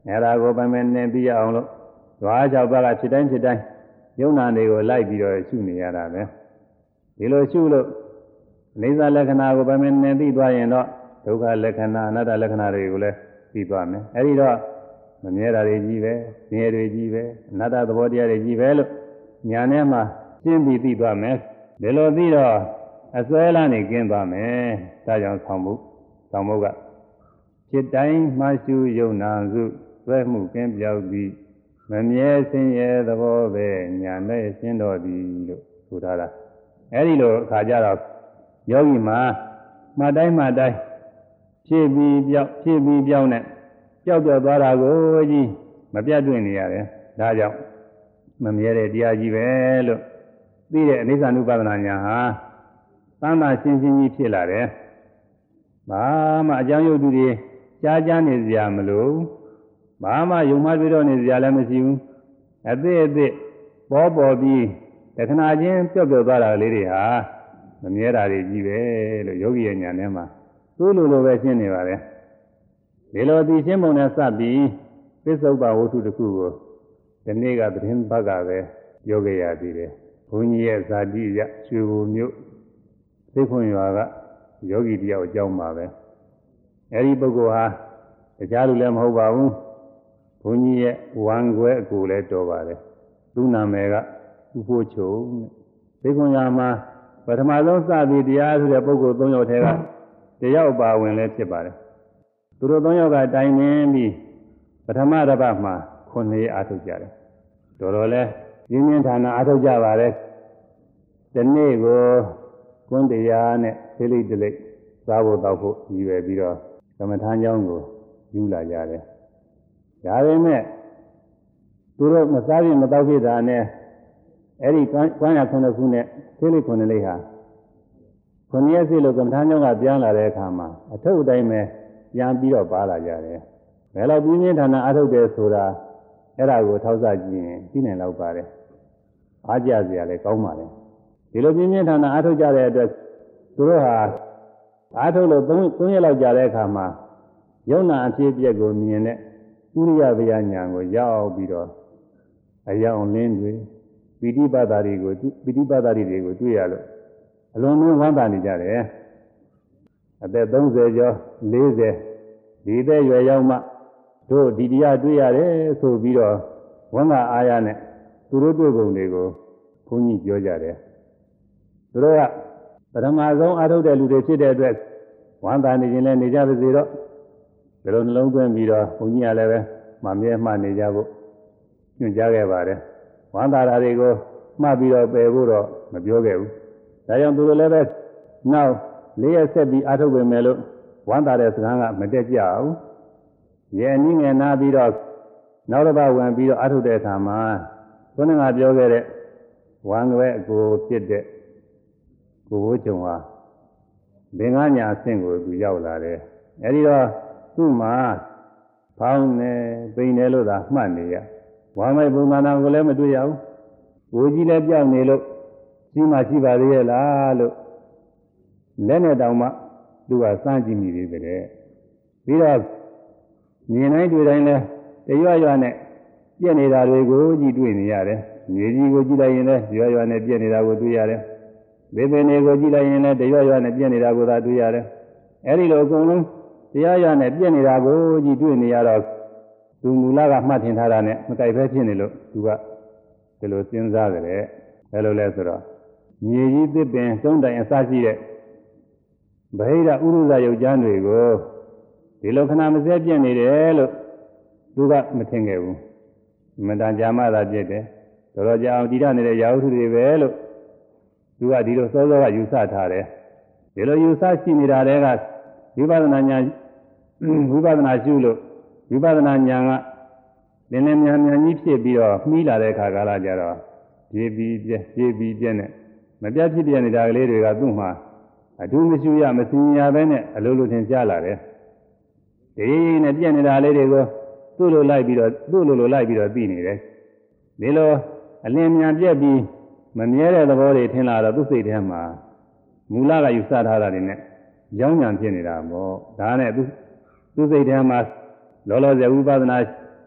အဲဒါကိုပိုင်ပိုင်နေသိရအောင်လို့ဓဝါ၆ပါးကဖြစ်တိုင်းဖြစ်တိုင်းယုံနာတွေကိုလိုက်ပြီးတော့ရှုနေရတာပဲဒီလိုရှုလို့အိဋ္ဌလက္ခဏာကိုပိုင်ပိုင်နေသိသွားရင်တော့ဒုက္ခလက္ခဏာအနတ္တလက္ခဏာတွေကိုလည်းသိသွားမယ်အဲဒီတော့မမြဲတာတွေကြီးပဲဆင်းရဲတွေကြီးပဲအနတ္တသဘောတရားတွေကြီးပဲလို့ညာထဲမှာရှင်းပြီးသိသွားမယ်ဒီလိုသိတော့အစွဲလန်းနေကျင်းသွားမယ်ဒါကြောင့်ဆောင်မှုဆောင်မှုကဖြစ်တိုင်းမှရှုယုံနာစုသွဲမှုကင်းပြောက်ပြီးမမြဲဆင်းရဲသဘောပဲညာနဲ့ရှင်းတော်သည်လို့ဆိုထားတာအဲဒီလိုအခါကြတော့ယောဂီမှာမှတ်တိုင်းမှတ်တိုင်းဖြစ်ပြီးပြောက်ဖြစ်ပြီးပြောက်နဲ့ကြောက်ကြောက်သွားတာကိုကြီးမပြတ်တွင်နေရတယ်ဒါကြောင့်မမြဲတဲ့တရားကြီးပဲလို့သိတဲ့အနိစ္စ ानु ပါဒနာညာဟာသမ်းသာရှင်းရှင်းကြီးဖြစ်လာတယ်ဘာမှအကြောင်းယုတ်တူတွေကြားကြားနေစရာမလိုဘာမှယုံမှတွေ့တော့နေစရာလည်းမရှိဘူးအသေးအသေးပေါ်ပေါ်ပြီးတခဏချင်းပျော့ပျော့သွားတာလေးတွေဟာမမြဲတာတွေကြီးပဲလို့ယောဂီရဲ့ညာထဲမှာသို့လိုလိုပဲရှင်းနေပါလေဒီလိုသိရှင်းပုံနဲ့စပြီးပစ္စုပ္ပဝတ္ထုတစ်ခုကိုဒီနေ့ကသတင်းဘက်ကပဲပြောခဲ့ရသေးတယ်ဘုန်းကြီးရဲ့ဇာတိရရွှေဘုံမြို့သိခွန်ရွာကယောဂီတယောက်အကြောင်းပါပဲအဲဒီပုဂ္ဂိုလ်ဟာတရားလူလည်းမဟုတ်ပါဘူးဘုန်းကြီးရဲ့ဝမ်းခွဲအကိုလည်းတော်ပါတယ်သူ့နာမည်ကဥဖို့ချုံသိခွန်ရွာမှာပထမဆုံးစပြီးတရားဆိုတဲ့ပုဂ္ဂိုလ်သုံးယောက်ထဲကတယောက်ပါဝင်လည်းဖြစ်ပါတယ်သူတို့သုံးယောက်ကတိုင်ပင်ပြီးပထမတစ်ပတ်မှာခုနှစ်ရက်အားထုတ်ကြတယ်တော်တော်လဲရင်းရင်းဌာနအားထုတ်ကြပါတယ်ဒီနေ့ကိုကွန်းတရားနဲ့သိလိတလိစားဖို့တောက်ဖို့ရည်ရွယ်ပြီးတော့ကမ္မထာကျောင်းကိုယူလာကြတယ်ဒါပေမဲ့သူတို့မစားရင်မတောက်ဖြစ်တာနဲ့အဲ့ဒီကွမ်းရခုနှစ်ခုနဲ့သိလိခုနှစ်လေးဟာခုနှစ်ရက်စီလို့ကမ္မထာကျောင်းကပြန်လာတဲ့အခါမှာအထုပ်အတိုင်းပဲပြန်ပြီးတော့ပါလာကြတယ်ဘယ်လိုပြင်းပြင်းထန်ထန်အားထုတ်တယ်ဆိုတာအဲ့ဒါကိုထောက်ဆကြည့်ရင်သိနိုင်တော့ပါတယ်အားကြစရာလည်းကောင်းပါလေဒီလိုပြင်းပြင်းထန်ထန်အားထုတ်ကြတဲ့အတွက်သူတို့ဟာအားထုတ်လို့သုံးသုံးရက်လောက်ကြာတဲ့အခါမှာယုံနာအဖြစ်အပျက်ကိုမြင်တဲ့ဥရိယဗျာညာကိုရောက်ပြီးတော့အယောင်လင်းတွေပိဋိပတ်တာတွေကိုပိဋိပတ်တာတွေကိုတွေ့ရလို့အလုံးလုံးဝမ်းသာနေကြတယ်အသက်သုံးဆယ်ကျော်လေးဆယ်ဒီသက်ရွယ်ရောက်မှတို့ဒီတရားတွေ့ရတယ်ဆိုပြီးတော့ဝမ်းသာအားရနဲ့သူတို့တွေ့ပုံတွေကိုဘုန်းကြီးပြောကြတယ်သူတို့ကပထမဆုံးအားထုတ်တဲ့လူတွေဖြစ်တဲ့အတွက်ဝမ်းသာနေခြင်းလည်းနေကြပါစေတော့ဒီလိုနှလုံးသွင်းပြီးတော့ဘုန်းကြီးကလည်းပဲမမြဲမှနေကြဖို့ညွှန်ကြားခဲ့ပါတယ်ဝမ်းသာတာတွေကိုမှတ်ပြီးတော့ပယ်ဖို့တော့မပြောခဲ့ဘူးဒါကြောင့်သူတို့လည်းပဲနောက်လေးရက်ဆက်ပြီးအားထုတ်ပေမဲ့လို့ဝမ်းသာတဲ့စကားကမတက်ကြဘူးရဲ့အနည်းငယ်နာပြီးတော့နောက်တစ်ပတ်ဝင်ပြီးတော့အားထုတ်တဲ့အခါမှာခုနကပြောခဲ့တဲ့ဝမ်းကွဲအကိုဖြစ်တဲ့ကိုဘိုးချုံဟာဘင်္ဂညာအဆင့်ကိုသူရောက်လာတယ်အဲဒီတော့သူ့မှာဖောင်းနေပိန်နေလို့သာမှတ်နေရဝမ်းမိုက်ပုံသဏ္ဍာန်ကိုလည်းမတွေ့ရဘူးကိုကြီးလည်းပြောင်းနေလို့ရှိမှရှိပါသေးရဲ့လားလို့လက်နဲ့တောင်မှသူကစမ်းကြည့်မိသေးတယ်ပြီးတော့မြင်တိုင်းတွေ့တိုင်းလဲတရွရွနဲ့ပြည့်နေတာတွေကိုကြည့်တွေ့နေရတယ်မြေကြီးကိုကြည့်လိုက်ရင်လည်းရွရွနဲ့ပြည့်နေတာကိုတွေ့ရတယ်ဘေးပင်တွေကိုကြည့်လိုက်ရင်လည်းတရွရွနဲ့ပြည့်နေတာကိုသာတွေ့ရတယ်အဲဒီလိုအကုန်လုံးတရားရနဲ့ပြည့်နေတာကိုကြည့်တွေ့နေရတော့သူမူလကမှတ်ထင်ထားတာနဲ့မကြိုက်ပဲဖြစ်နေလို့သူကဒီလိုစဉ်းစားကြတယ်ဘယ်လိုလဲဆိုတော့မြေကြီးသစ်ပင်တုံးတိုင်အစရှိတဲ့ဗဟိတဥရုဇယုတ်ကျမ်းတွေကိုဒီလိုခဏမစဲပြည့်နေတယ်လို့သူကမထင်ခဲ့ဘူးမတန်ကြာမှသာပြည့်တယ်တော်တော်ကြာအောင်တည်ရနေတဲ့ရာဟုထုတွေပဲလို့သူကဒီလိုစောစောကယူဆထားတယ်ဒီလိုယူဆရှိနေတာတွေကဝိပဿနာဉာဏ်ဝိပဿနာရှုလို့ဝိပဿနာဉာဏ်ကလင်းလင်းမြန်မြန်ကြီးဖြစ်ပြီးတော့မှီးလာတဲ့အခါကာလကြတော့ပြေးပြီးပြည့်ပြေးပြီးပြည့်နဲ့မပြတ်ဖြစ်ပြနေတာကလေးတွေကသူ့မှာအထူးမရှိရမစင်ညာပဲနဲ့အလိုလိုထင်ရှားလာတယ်ဒီနဲ့ပြည့်နေတာလေးတွေကိုသူ့လိုလိုက်ပြီးတော့သူ့လိုလိုလိုက်ပြီးတော့သိနေတယ်ဒီလိုအလင်းမြန်ပြည့်ပြီးမမြဲတဲ့သဘောတွေထင်လာတော့သူ့စိတ်ထဲမှာမူလကယူဆထားတာတွေနဲ့ကြောင်းညာဖြစ်နေတာပေါ့ဒါနဲ့သူသူစိတ်ထဲမှာလောလောဆယ်ဝိပဿနာ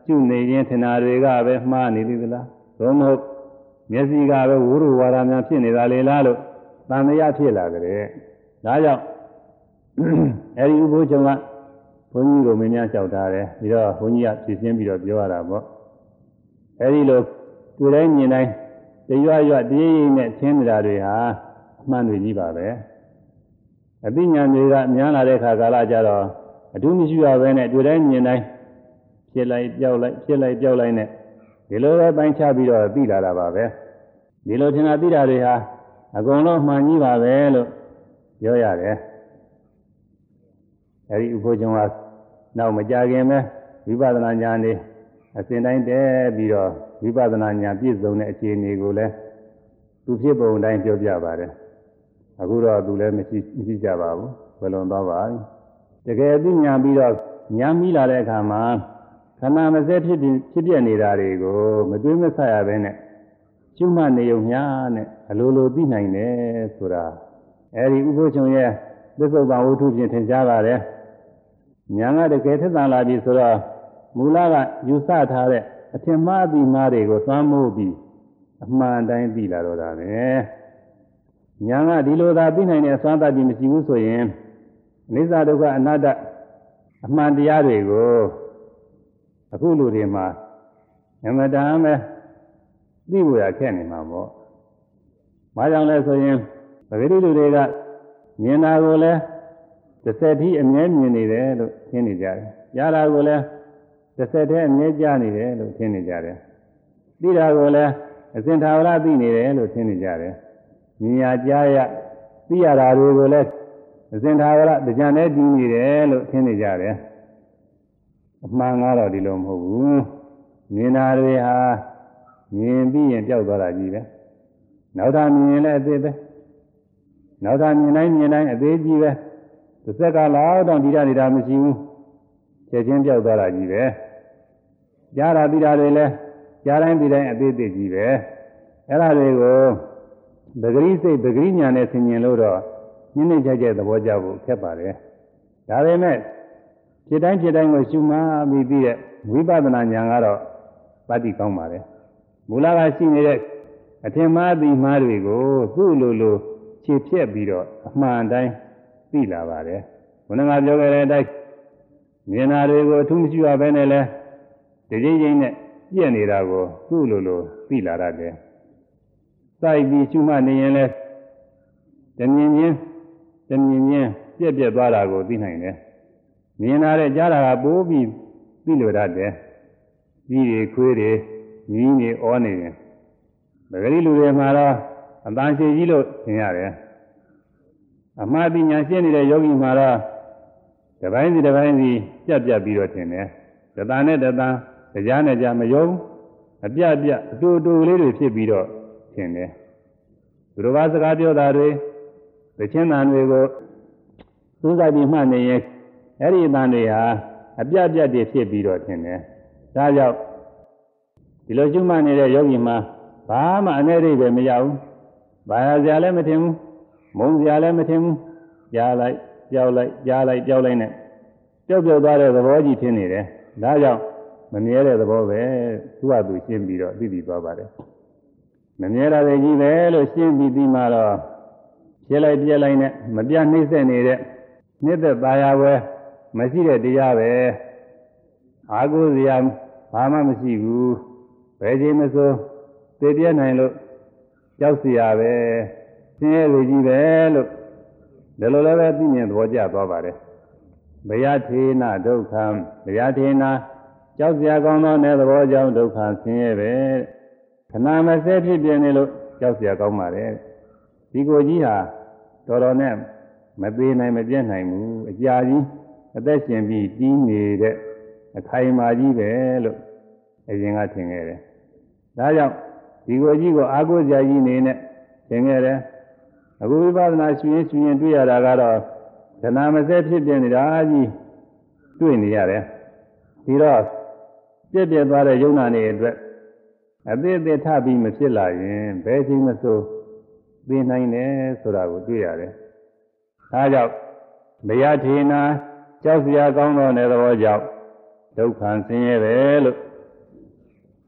ကျွနေခြင်းထင်တာတွေကပဲမှားနေသေးသလားသို့မဟုတ်မျက်စိကပဲဝိရုဝါဒများဖြစ်နေတာလေလားလို့သံသယဖြစ်လာကြတယ်ဒါကြောင့်အဲဒီဥပုသ်ချုပ်ကဘုန်းကြီးကိုမင်းများလျှောက်ထားတယ်ပြီးတော့ဘုန်းကြီးကဖြည့်ရှင်းပြီးတော့ပြောရတာပေါ့အဲဒီလိုတွေ့တိုင်းမြင်တိုင်းတရွရွတည်ရည်နဲ့သင်နေတာတွေဟာအမှန်တွေကြီးပါပဲအသိဉာဏ်တွေကများလာတဲ့ခါကာလကြတော့အထူးမရှိရဘဲနဲ့တွေ့တိုင်းမြင်တိုင်းဖြစ်လိုက်ပြောက်လိုက်ဖြစ်လိုက်ပြောက်လိုက်နဲ့ဒီလိုပဲပိုင်းခြားပြီးတော့သိလာတာပါပဲဒီလိုထင်တာသိတာတွေဟာအကုန်လုံးမှန်ကြီးပါပဲလို့ပြောရတယ်အဲဒီဥပုသ်ချုပ်ကနောက်မကြခင်ပဲဝိပဿနာဉာဏ်နဲ့အစဉ်တိုင်းတည်းပြီးတော့ဝိပဿနာဉာဏ်ပြည့်စုံတဲ့အခြေအနေကိုလည်းသူဖြစ်ပုံတိုင်းပြောပြပါတယ်အခုတော့သူလည်းမရှိမရှိကြပါဘူးဘယ်လိုသွားပါ့တကယ်သိဉာဏ်ပြီးတော့ဉာဏ်မိလာတဲ့အခါမှာခန္ဓာမစဲဖြစ်ဖြစ်ပြနေတာတွေကိုမတွေးမဆရဘဲနဲ့ကျွမ်းမနေုံများနဲ့အလိုလိုသိနိုင်တယ်ဆိုတာအဲဒီဥပုသ်ချုပ်ရဲ့သစ္စုပ္ပန်ဝတ္ထုဖြင့်ထင်ရှားပါတယ်ဉာဏ်ကတကယ်ထက်သန်လာပြီဆိုတော့မူလကယူဆထားတဲ့အထင်မှားအပြီးမှားတွေကိုသွမ်းမိုးပြီးအမှန်တိုင်းသိလာတော့တာပဲဉာဏ်ကဒီလိုသာသိနိုင်တဲ့အစွမ်းတတ်ပြီးမရှိဘူးဆိုရင်အနိစ္စဒုက္ခအနတ္တအမှန်တရားတွေကိုအခုလူတွေမှာအမတန်ပဲသိဖို့ရခက်နေမှာပေါ့။ဘာကြောင့်လဲဆိုရင်ပဂတိလူတွေကမြင်တာကိုလည်းတစ်ဆက်တည်းအမြဲမြင်နေတယ်လို့ထင်နေကြတယ်။ကြားတာကိုလည်းတစ်ဆက်တည်းအမြဲကြားနေတယ်လို့ထင်နေကြတယ်။သိတာကိုလည်းအစဉ်သာဝရသိနေတယ်လို့ထင်နေကြတယ်။မြင်ရကြားရသိရတာတွေကိုလည်းအစဉ်သာဝရကြံနဲ့တည်နေတယ်လို့ထင်နေကြတယ်။အမှန်ကတော့ဒီလိုမဟုတ်ဘူး။မြင်တာတွေဟာမြင်ပြီးရင်ပျောက်သွားတာကြီးပဲနောက်တာမြင်ရင်လည်းအသေးပဲနောက်တာမြင်တိုင်းမြင်တိုင်းအသေးကြီးပဲတစ်စက်ကလောက်တော့ဒီရနေတာမရှိဘူးချက်ချင်းပျောက်သွားတာကြီးပဲကြားတာသိတာတွေလည်းကြားတိုင်းသိတိုင်းအသေးသေးကြီးပဲအဲ့ဒါတွေကိုပဂရိစိတ်ပဂရိညာနဲ့ဆင်ញင်လို့တော့ညနေကြိုက်တဲ့သဘောကျဖို့ခက်ပါတယ်ဒါပေမဲ့ဖြစ်တိုင်းဖြစ်တိုင်းကိုရှုမှတ်ပြီးပြီးတဲ့ဝိပဿနာဉာဏ်ကတော့ပတ္တိကောင်းပါတယ်မူလကရှိနေတဲ့အထင်မှားပြီးမှားတွေကိုသူ့လိုလိုခြေဖြက်ပြီးတော့အမှန်တိုင်းသိလာပါတယ်ဘုန်းတော်ကပြောခဲ့တဲ့အတိုင်းမြင်တာတွေကိုအထူးမရှိရဘဲနဲ့လဲတကြိမ်ကြိမ်နဲ့ပြည့်နေတာကိုသူ့လိုလိုသိလာရတယ်စိုက်ပြီးရှုမှတ်နေရင်လဲတမြင်ချင်းတမြင်ချင်းပြက်ပြက်သွားတာကိုသိနိုင်တယ်မြင်လာတဲ့ကြားတာကပိုးပြီးသိလို့ရတယ်ကြီးတွေခွေးတွေမြင်းတွေဩနေရင်ပဂရိလူတွေမှာတော့အတန်ရှည်ကြီးလို့ထင်ရတယ်အမှားပညာရှင်းနေတဲ့ယောဂီမှာတော့တစ်ပိုင်းစီတစ်ပိုင်းစီပြတ်ပြတ်ပြီးတော့ထင်တယ်တဏှာနဲ့တဏှာကြားနဲ့ကြားမယုံအပြတ်ပြတ်အတူတူလေးတွေဖြစ်ပြီးတော့ထင်တယ်သူတို့ကစကားပြောတာတွေသချင်းတန်တွေကိုသုံးသပ်ပြီးမှတ်နေရင်အဲ့ဒီအတန်တွေဟာအပြတ်ပြတ်တွေဖြစ်ပြီးတော့ထင်တယ်ဒါကြောင့်ဒီလိုကျွမ်းမနေတဲ့ယောဂီမှာဘာမှအနည်းလေးပဲမရဘူး။ဘာသာစရာလည်းမထင်ဘူး။မုန်းစရာလည်းမထင်ဘူး။ကြားလိုက်ကြောက်လိုက်ကြားလိုက်ကြောက်လိုက်နဲ့ပျောက်ပျောက်သွားတဲ့သဘောကြီးထင်နေတယ်။ဒါကြောင့်မမြဲတဲ့သဘောပဲသူ့ဟာသူရှင်းပြီးတော့သိသိသွားပါတယ်။မမြဲတာတွေကြီးပဲလို့ရှင်းပြီးပြီးမှတော့ပြက်လိုက်ပြက်လိုက်နဲ့မပြတ်နှိမ့်ဆက်နေတဲ့နှိမ့်သက်သာယာဝဲမရှိတဲ့တရားပဲ။အာဟုစရာဘာမှမရှိဘူး။ဘယ်ချိန်မဆိုသိပြနိုင်လို့ကြောက်เสียပဲဆင်းရဲလူကြီးပဲလို့ဒီလိုလည်းပဲသိမြင်သဘောကျသွားပါတယ်ဘယထေနဒုက္ခံဘယထေနကြောက်เสียကောင်းသောနယ်သဘောကြောင့်ဒုက္ခဆင်းရဲပဲခဏမစဲဖြစ်ပြနေလို့ကြောက်เสียကောင်းပါတယ်ဒီကိုကြီးဟာတော်တော်နဲ့မသေးနိုင်မပြတ်နိုင်ဘူးအကြာကြီးအသက်ရှင်ပြီးကြီးနေတဲ့အခိုင်အမာကြီးပဲလို့အရင်ကထင်ခဲ့တယ်ဒါကြောင့်ဒီကိုကြီးကိုအာကိုစရာကြီးနေနဲ့သင်ခဲ့တယ်အခုဝိပဿနာရှင်ရင်ရှင်ရင်တွေ့ရတာကတော့ခဏမစဲဖြစ်ပြနေတာကြီးတွေ့နေရတယ်ဒီတော့ပြည့်ပြည့်သွားတဲ့ယုံနာနေအတွက်အသေးအသေးထပြီးမဖြစ်လာရင်ဘယ်ချိန်မဆိုသိနိုင်တယ်ဆိုတာကိုတွေ့ရတယ်ဒါကြောင့်ဘယထေနာကြောက်စရာကောင်းသောနယ်သဘောကြောင့်ဒုက္ခဆင်းရဲပဲလို့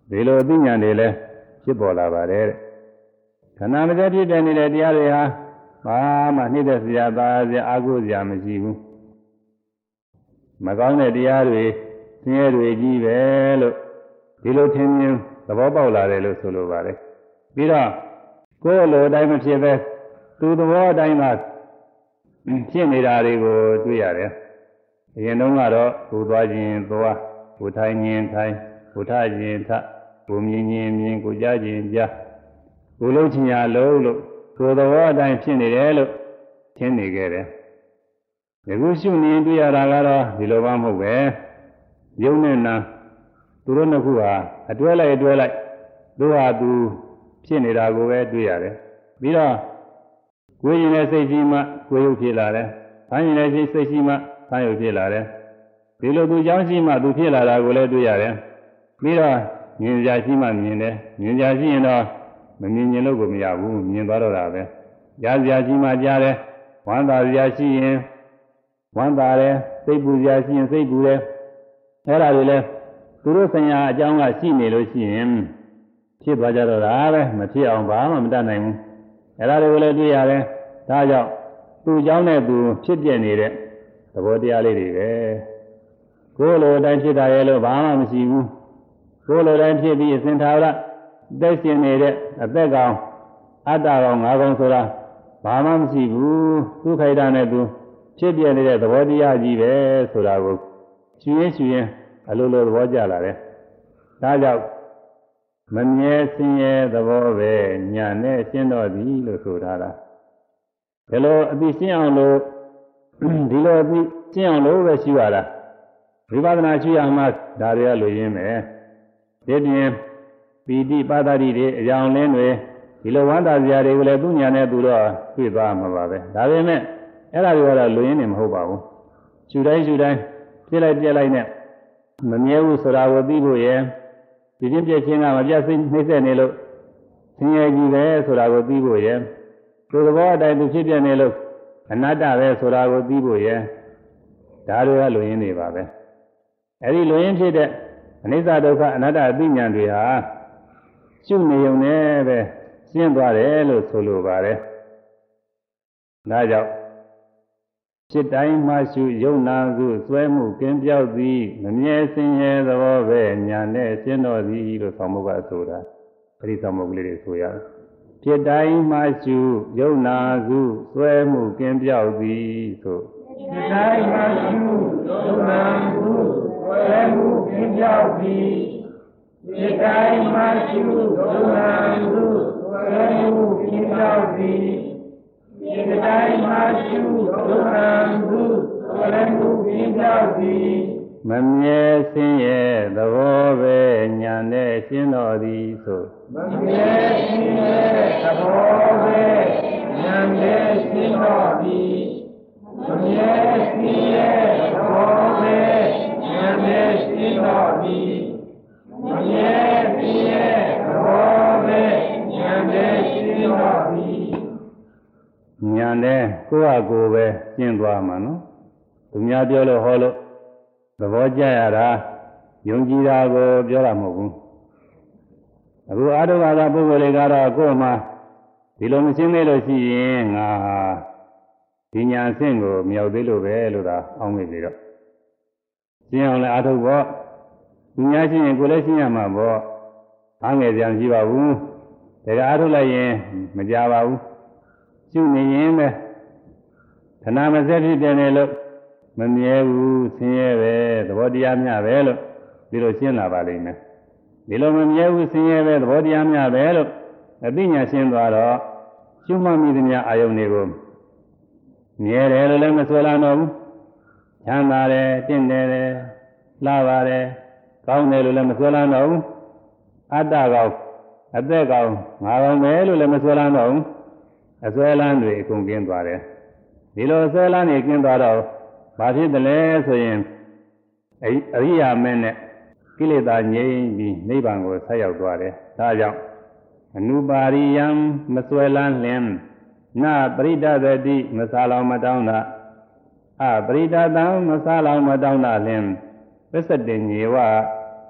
ဒီလိုအသိဉာဏ်တွေလည်းဖြစ်ပေါ်လာပါတယ်ခန္ဓာမစက်ဖြစ်တဲ့နေတဲ့တရားတွေဟာဘာမှနှိမ့်သက်စရာသာစရာအာဟုစရာမရှိဘူးမကောင်းတဲ့တရားတွေဆင်းရဲတွေကြီးပဲလို့ဒီလိုထင်မြင်သဘောပေါက်လာတယ်လို့ဆိုလိုပါတယ်ပြီးတော့ကိုယ်လိုအတိုင်းမဖြစ်ပဲသူသဘောအတိုင်းသာဖြစ်နေတာတွေကိုတွေ့ရတယ်အရင်တုန်းကတော့ကိုယ်သွားခြင်းသွားကိုယ်ထိုင်ခြင်းထိုင်ကိုယ်ထခြင်းထကိုယ်မြင်ခြင်းမြင်ကိုယ်ကြားခြင်းကြားကိုယ်လုံးချင်ရလုံးလို့ကိုယ်သဘောအတိုင်းဖြစ်နေတယ်လို့ထင်နေခဲ့တယ်ဒီခုရှုနေတွေ့ရတာကတော့ဒီလိုမှမဟုတ်ပဲယုံနဲ့နာသူတို့နှစ်ခုဟာအတွဲလိုက်အတွဲလိုက်သူဟာသူဖြစ်နေတာကိုပဲတွေ့ရတယ်ပြီးတော့ကိုယ်ရင်တဲ့စိတ်ကြီးမှကိုယ်ရုပ်ဖြစ်လာတယ်။ဘာရင်တဲ့စိတ်စိတ်ကြီးမှဘာရုပ်ဖြစ်လာတယ်။ဒီလိုသူကြောင်းရှိမှသူဖြစ်လာတာကိုလည်းတွေ့ရတယ်။ပြီးတော့မြင်ကြရှိမှမြင်တယ်။မြင်ကြရှိရင်တော့မမြင်ရင်လို့ကိုမရဘူး။မြင်သွားတော့တာပဲ။ကြားကြရှိမှကြားတယ်။ဝမ်းသာကြရှိရင်ဝမ်းသာတယ်။စိတ်ပူကြရှိရင်စိတ်ပူတယ်။အဲဒါတွေလည်းသူတို့ဆရာအကြောင်းကရှိနေလို့ရှိရင်ဖြစ်သွားကြတော့တာပဲ။မဖြစ်အောင်ဘာမှမတတ်နိုင်ဘူး။အဲဒါတွေကိုလည်းတွေ့ရတယ်ဒါကြောင့်သူ့เจ้าနဲ့သူဖြစ်ပြနေတဲ့သဘောတရားလေးတွေပဲကိုယ်လိုတိုင်းဖြစ်တာရဲ့လို့ဘာမှမရှိဘူးကိုယ်လိုတိုင်းဖြစ်ပြီးအစဉ်သာရသက်ရှင်နေတဲ့အသက်ကောင်အတ္တကောင်ငါးကောင်ဆိုတာဘာမှမရှိဘူးသူခိုက်တာနဲ့သူဖြစ်ပြနေတဲ့သဘောတရားကြီးပဲဆိုတာကိုရှင်ရင်ရှင်ရင်အလိုလိုသဘောကျလာတယ်ဒါကြောင့်မမြဲစင်ရဲ့သဘောပဲညာနဲ့ရှင်းတော့သည်လို့ဆိုထားတာဘယ်လိုအသိရှင်းအောင်လို့ဒီလိုအသိရှင်းအောင်လို့ပဲရှိရတာဝိပဿနာရှိရမှဒါတွေကလိုရင်းပဲဒီပြင်ပီတိပါဒတိတွေအကြောင်းလင်းတွေဒီလိုဝန္တာစရာတွေကိုလည်းသူညာနဲ့သူတော့တွေ့သွားမှာပါပဲဒါပေမဲ့အဲ့ဒါတွေကတော့လိုရင်းနေမဟုတ်ပါဘူးရှူတိုင်းရှူတိုင်းပြစ်လိုက်ပြက်လိုက်နဲ့မမြဲဘူးဆိုတာကိုသိဖို့ရဲ့ဒီချင်းပြည့်ချင်းကမပြတ်စိနှိမ့်ဆက်နေလို့ဆင်းရဲကြီးပဲဆိုတာကိုသိဖို့ရဲ့သူသဘောအတိုင်းသူဖြစ်ပြနေလို့အနတ္တပဲဆိုတာကိုသိဖို့ရဲ့ဒါတွေကလူရင်းတွေပါပဲအဲဒီလူရင်းဖြစ်တဲ့အနိစ္စဒုက္ခအနတ္တအသိဉာဏ်တွေဟာရှုနေုံနဲ့ပဲရှင်းသွားတယ်လို့ဆိုလိုပါတယ်ဒါကြောင့်จิตတိုင်းမှရှုယုံနာစုစွဲမှုကင်းပြောက်သည်မမြဲစင်ရဲ့သဘောပဲညာနဲ့ရှင်းတော်သည်လို့ဆောင်းမှုကဆိုတာအဲဒီဆောင်းမှုကလေးတွေဆိုရတယ်จิตတိုင်းမှရှုယုံနာစုစွဲမှုကင်းပြောက်သည်ဆိုจิตတိုင်းမှရှုယုံနာစုစွဲမှုကင်းပြောက်သည်จิตတိုင်းမှရှုယုံနာစုစွဲမှုကင်းပြောက်သည်จิตတိုင်းမှရှုယုံနာစုစွဲမှုကင်းပြောက်သည်မမြဲစင်ရဲ့သဘောပဲညာနဲ့ရှင်းတော်သည်ဆိုမမြဲစင်ရဲ့သဘောပဲညာနဲ့ရှင်းတော်သည်မမြဲစင်ရဲ့သဘောပဲညာနဲ့ရှင်းတော်သည်မမြဲစင်ရဲ့သဘောပဲညာနဲ့ရှင်းတော်သည်ညာနဲ့ကိုယ့်ဟာကိုယ်ပဲရှင်းသွားမှာနော်သူများပြောလို့ဟောလို့သဘောကျရတာယုံကြည်တာကိုပြောတာမဟုတ်ဘူးအခုအာထုဘာသာပုဂ္ဂိုလ်တွေကတော့ကိုယ်မှာဒီလိုမရှင်းသေးလို့ရှိရင်ငါဒီညာအဆင့်ကိုမြောက်သေးလို့ပဲလို့သာအောင်းမိပြီတော့ရှင်းအောင်လည်းအာထုဖို့သူများရှင်းရင်ကိုယ်လည်းရှင်းရမှာပေါ့အားငယ်ကြံရှိပါဘူးဒါကအာထုလိုက်ရင်မကြပါဘူးရှုနေရင်ပဲခဏမစက်ဖြစ်တယ်လေလို့မမြဲဘူးဆင်းရဲပဲသဘောတရားမျှပဲလို့ဒီလိုရှင်းလာပါလိမ့်မယ်ဒီလိုမမြဲဘူးဆင်းရဲပဲသဘောတရားမျှပဲလို့အသိဉာဏ်ရှင်းသွားတော့ရှုမှတ်မိသည်များအာယုန်တွေကိုမြဲတယ်လို့လည်းမဆွဲလာတော့ဘူးချမ်းသာတယ်တင့်တယ်လှပါတယ်ကောင်းတယ်လို့လည်းမဆွဲလာတော့ဘူးအတ္တကောင်အသက်ကောင်ငါကောင်ပဲလို့လည်းမဆွဲလာတော့ဘူးအဆွဲလန်းတွေအကုန်ကျင်းသွားတယ်ဒီလိုအဆွဲလန်းတွေကျင်းသွားတော့ဘာဖြစ်တယ်လဲဆိုရင်အရိယာမင်းနဲ့ကိလေသာငြိမ်းပြီးနိဗ္ဗာန်ကိုဆက်ရောက်သွားတယ်ဒါကြောင့်အနုပါရိယံမဆွဲလန်းလင်နာပရိဒသတိမစားလောင်မတောင်းတာအပရိဒသံမစားလောင်မတောင်းတာလင်ပစ္စတညေဝ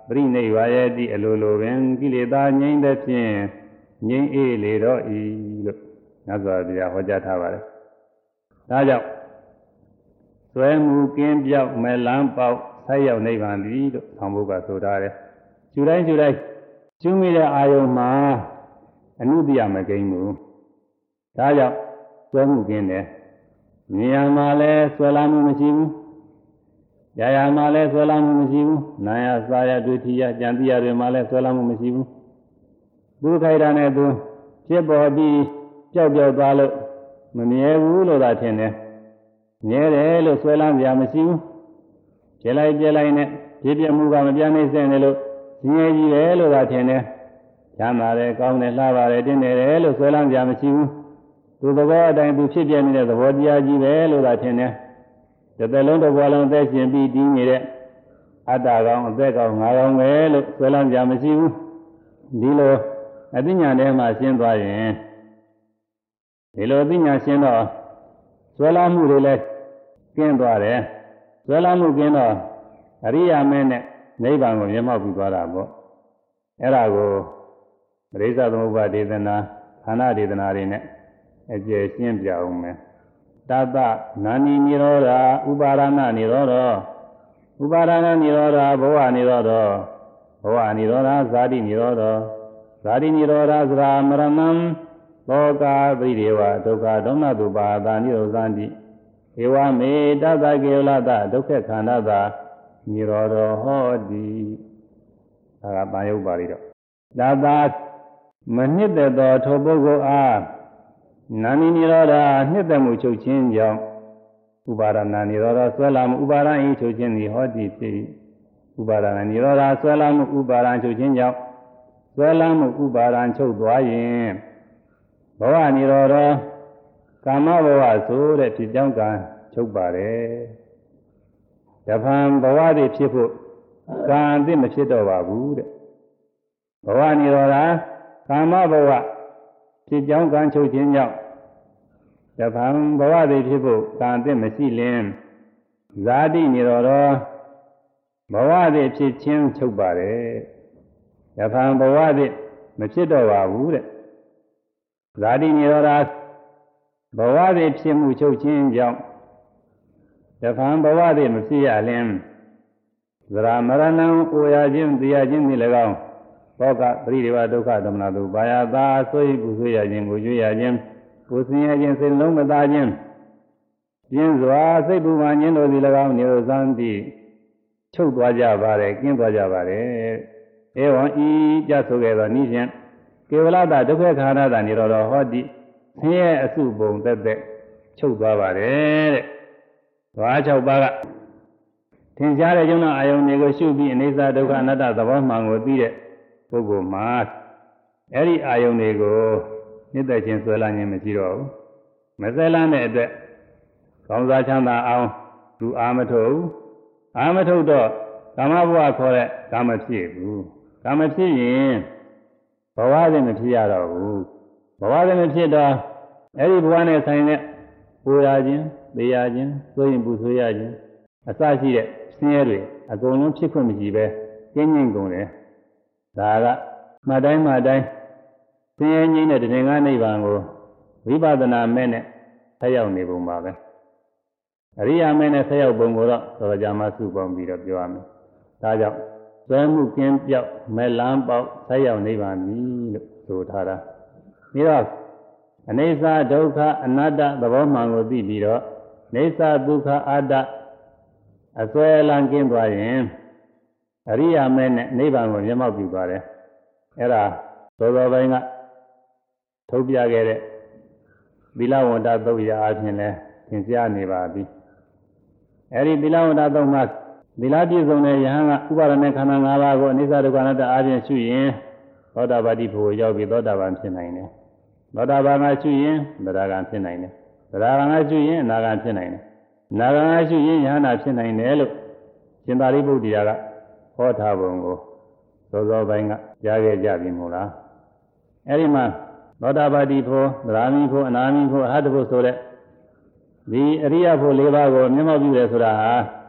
ပရိနိဗ္ဗာယတိအလိုလိုပင်ကိလေသာငြိမ်းတဲ့ဖြင့်ငြိမ်းအေးလေတော့ဤလို့မြတ်စွာဘုရားဟောကြားထားပါတယ်။ဒါကြောင့်ဆွဲမှုကင်းပြောက်မဲ့လန်းပေါက်ဆက်ရောက်နိဗ္ဗာန်သည်လို့ဆောင်းဘုရားဆိုထားတယ်။ကျူတိုင်းကျူတိုင်းကျူးမိတဲ့အာယုံမှာအနုတ္တိယမကိန်းဘူး။ဒါကြောင့်ဆွဲမှုကင်းတယ်။မြင်ရမှာလဲဆွဲလာမှုမရှိဘူး။ရရမှာလဲဆွဲလာမှုမရှိဘူး။နာယစာယဒုတိယကြံတိယတွေမှာလဲဆွဲလာမှုမရှိဘူး။သူခိုက်တာနဲ့သူဖြစ်ပေါ်ပြီးကြောက်ကြောက်သွားလို့မမြဲဘူးလို့သာထင်တယ်။မြဲတယ်လို့ဆွဲလန်းကြမရှိဘူး။ပြလိုက်ပြလိုက်နဲ့ဖြစ်ပြမှုကမပြနိုင်စေနဲ့လို့ဇင်းရဲကြီးတယ်လို့သာထင်တယ်။ချမ်းသာတယ်ကောင်းတယ်လှပါတယ်တင်းတယ်လို့ဆွဲလန်းကြမရှိဘူး။သူသဘောအတိုင်းသူဖြစ်ပြနေတဲ့သဘောတရားကြီးပဲလို့သာထင်တယ်။တစ်သက်လုံးတစ်ဘဝလုံးသက်ရှင်ပြီးတည်နေတဲ့အတ္တကောင်အသက်ကောင်ငါကောင်ပဲလို့ဆွဲလန်းကြမရှိဘူး။ဒီလိုအသိဉာဏ်ထဲမှာရှင်းသွားရင်ဒီလိုအသိဉာဏ်ရှင်းတော့ဆွဲလာမှုတွေလည်းကျင်းသွားတယ်ဆွဲလာမှုကျင်းတော့အရိယာမင်းနဲ့နိဗ္ဗာန်ကိုမျက်မှောက်ပြုသွားတာပေါ့အဲ့ဒါကိုပရိစ္ဆေသမုပ္ပါဒေသနာခန္ဓာဒေသနာတွေနဲ့အကျယ်ရှင်းပြအောင်မယ်တတနာနိနိရောဓဥပါရဏနိရောဓဥပါရဏနိရောဓဘဝနိရောဓဘဝနိရောဓဇာတိနိရောဓဇာတိနိရောဓသရာမရဏံသောကာပိဒေဝဒုက္ခဒုက္ခတုပါဒာနိရောဇန္တိဧဝမေတတကေဝလတဒုက္ခခန္ဓာသာနိရောဓဟောတိဒါကတန်ရုပ်ပါဠိတော့တတမနှစ်သက်သောထိုပုဂ္ဂိုလ်အားနာနိနိရောဓနှစ်သက်မှုချုပ်ခြင်းကြောင့်ဥပါဒနာနိရောဓဆွဲလာမှုဥပါဒံဤချုပ်ခြင်းသည်ဟောတိဖြစ်ဥပါဒနာနိရောဓဆွဲလာမှုဥပါဒံချုပ်ခြင်းကြောင့်ဆွဲလာမှုဥပါဒံချုပ်သွားရင်ဘဝနိရောဓကာမဘဝဆိုတဲ့ဖြစ်ကြောင်းကချုပ်ပါတယ်။တဖန်ဘဝတွေဖြစ်ဖို့ကံအသစ်မဖြစ်တော့ပါဘူးတဲ့။ဘဝနိရောဓကာမဘဝဖြစ်ကြောင်းကချုပ်ခြင်းကြောင့်တဖန်ဘဝတွေဖြစ်ဖို့ကံအသစ်မရှိလင်ဇာတိနိရောဓဘဝတွေဖြစ်ခြင်းချုပ်ပါတယ်။တဖန်ဘဝတွေမဖြစ်တော့ပါဘူးတဲ့။ဇာတိနိရောဓဘဝတွေဖြစ်မှုချုပ်ခြင်းကြောင့်တဖန်ဘဝတွေမဖြစ်ရလင်သရမရဏံအိုရခြင်းတရားခြင်းသည်၎င်းဘောကပရိဒေဝဒုက္ခသမဏတုဘာယသာဆိုရင်ပူဆွေးရခြင်းကိုကျွေးရခြင်းပူဆင်းရခြင်းစိတ်လုံးမသားခြင်းပြင်းစွာစိတ်ပူမှခြင်းတို့သည်၎င်းနိရောဇန္တိချုပ်သွားကြပါတယ်ကျင်းသွားကြပါတယ်ဧဝံဤကြဆိုခဲ့သောနိဖြင့်ကေဝလတဒုက္ခခန္ဓာသာနိရောဓဟောတိဆင်းရဲအစုပုံသက်သက်ချုပ်သွားပါတယ်တဲ့။ဘာ၆ပါးကထင်ရှားတဲ့ကျုံးအာယုန်တွေကိုရှုပြီးအနိစ္စဒုက္ခအနတ္တသဘောမှန်ကိုသိတဲ့ပုဂ္ဂိုလ်မှာအဲ့ဒီအာယုန်တွေကိုနှစ်သက်ခြင်းဆွဲလာခြင်းမရှိတော့ဘူး။မဆွဲလာတဲ့အတွက်ကောင်းစားချမ်းသာအောင်သူအာမထုတ်အာမထုတ်တော့ကာမဘဝခေါ်တဲ့ကာမဖြစ်ဘူး။ကာမဖြစ်ရင်ဘဝတွေမဖြစ်ရတော့ဘူး။ဘဝတွေမဖြစ်တော့အဲ့ဒီဘဝနဲ့ဆိုင်တဲ့ပူရခြင်းသေရခြင်းဆိုရင်ပူဆွေးရခြင်းအစရှိတဲ့ဆင်းရဲတွေအကုန်လုံးဖြစ်ခွင့်မရှိပဲကျဉ်းကျဉ်းကုန်တယ်ဒါကမှတ်တိုင်းမှတ်တိုင်းဆင်းရဲငြိမ်းတဲ့တင်္ဂါနိဗ္ဗာန်ကိုဝိပဿနာမဲ့နဲ့ဆက်ရောက်နေပုံပါပဲအရိယာမဲ့နဲ့ဆက်ရောက်ပုံကိုတော့သောကြာမှစုပေါင်းပြီးတော့ပြောရမယ်ဒါကြောင့်သွဲမှုကင်းပြောက်မဲ့လန်းပေါက်ဆက်ရောက်နိဗ္ဗာန်ပြီလို့ဆိုထားတာပြီးတော့အနိစ္စဒုက္ခအနတ္တသဘောမှန်ကိုသိပြီးတော့နိစ္စဒုက္ခအတ္တအစွဲလန်းကင်းသွားရင်အရိယာမဲနဲ့နိဗ္ဗာန်ကိုမျက်မှောက်ပြုသွားတယ်အဲ့ဒါသောသောပိုင်းကထုတ်ပြခဲ့တဲ့သီလဝန္တသုတ်ရာအဖြစ်လဲသင်ကြားနေပါပြီအဲ့ဒီသီလဝန္တသုတ်မှာသီလပြည့်စုံတဲ့ယဟန်ကဥပါဒณะခန္ဓာ၅ပါးကိုအနိစ္စဒုက္ခအနတ္တအပြင်ရှုရင်သောတာပတိဖို့ရောက်ပြီးသောတာပန်ဖြစ်နိုင်တယ်သောတာပန်ကရှုရင်သရဂံဖြစ်နိုင်တယ်သရဂံကရှုရင်အနာဂံဖြစ်နိုင်တယ်နာဂံကရှုရင်ယဟနာဖြစ်နိုင်တယ်လို့ရှင်သာရိပုတ္တရာကဟောထားပုံကိုသောသောပိုင်းကကြားခဲ့ကြပြီမို့လားအဲဒီမှာသောတာပတိဖို့သရမီဖို့အနာမီဖို့အဟတဖို့ဆိုတဲ့ဒီအရိယဖို့၄ပါးကိုမျက်မှောက်ပြုတယ်ဆိုတာဟာ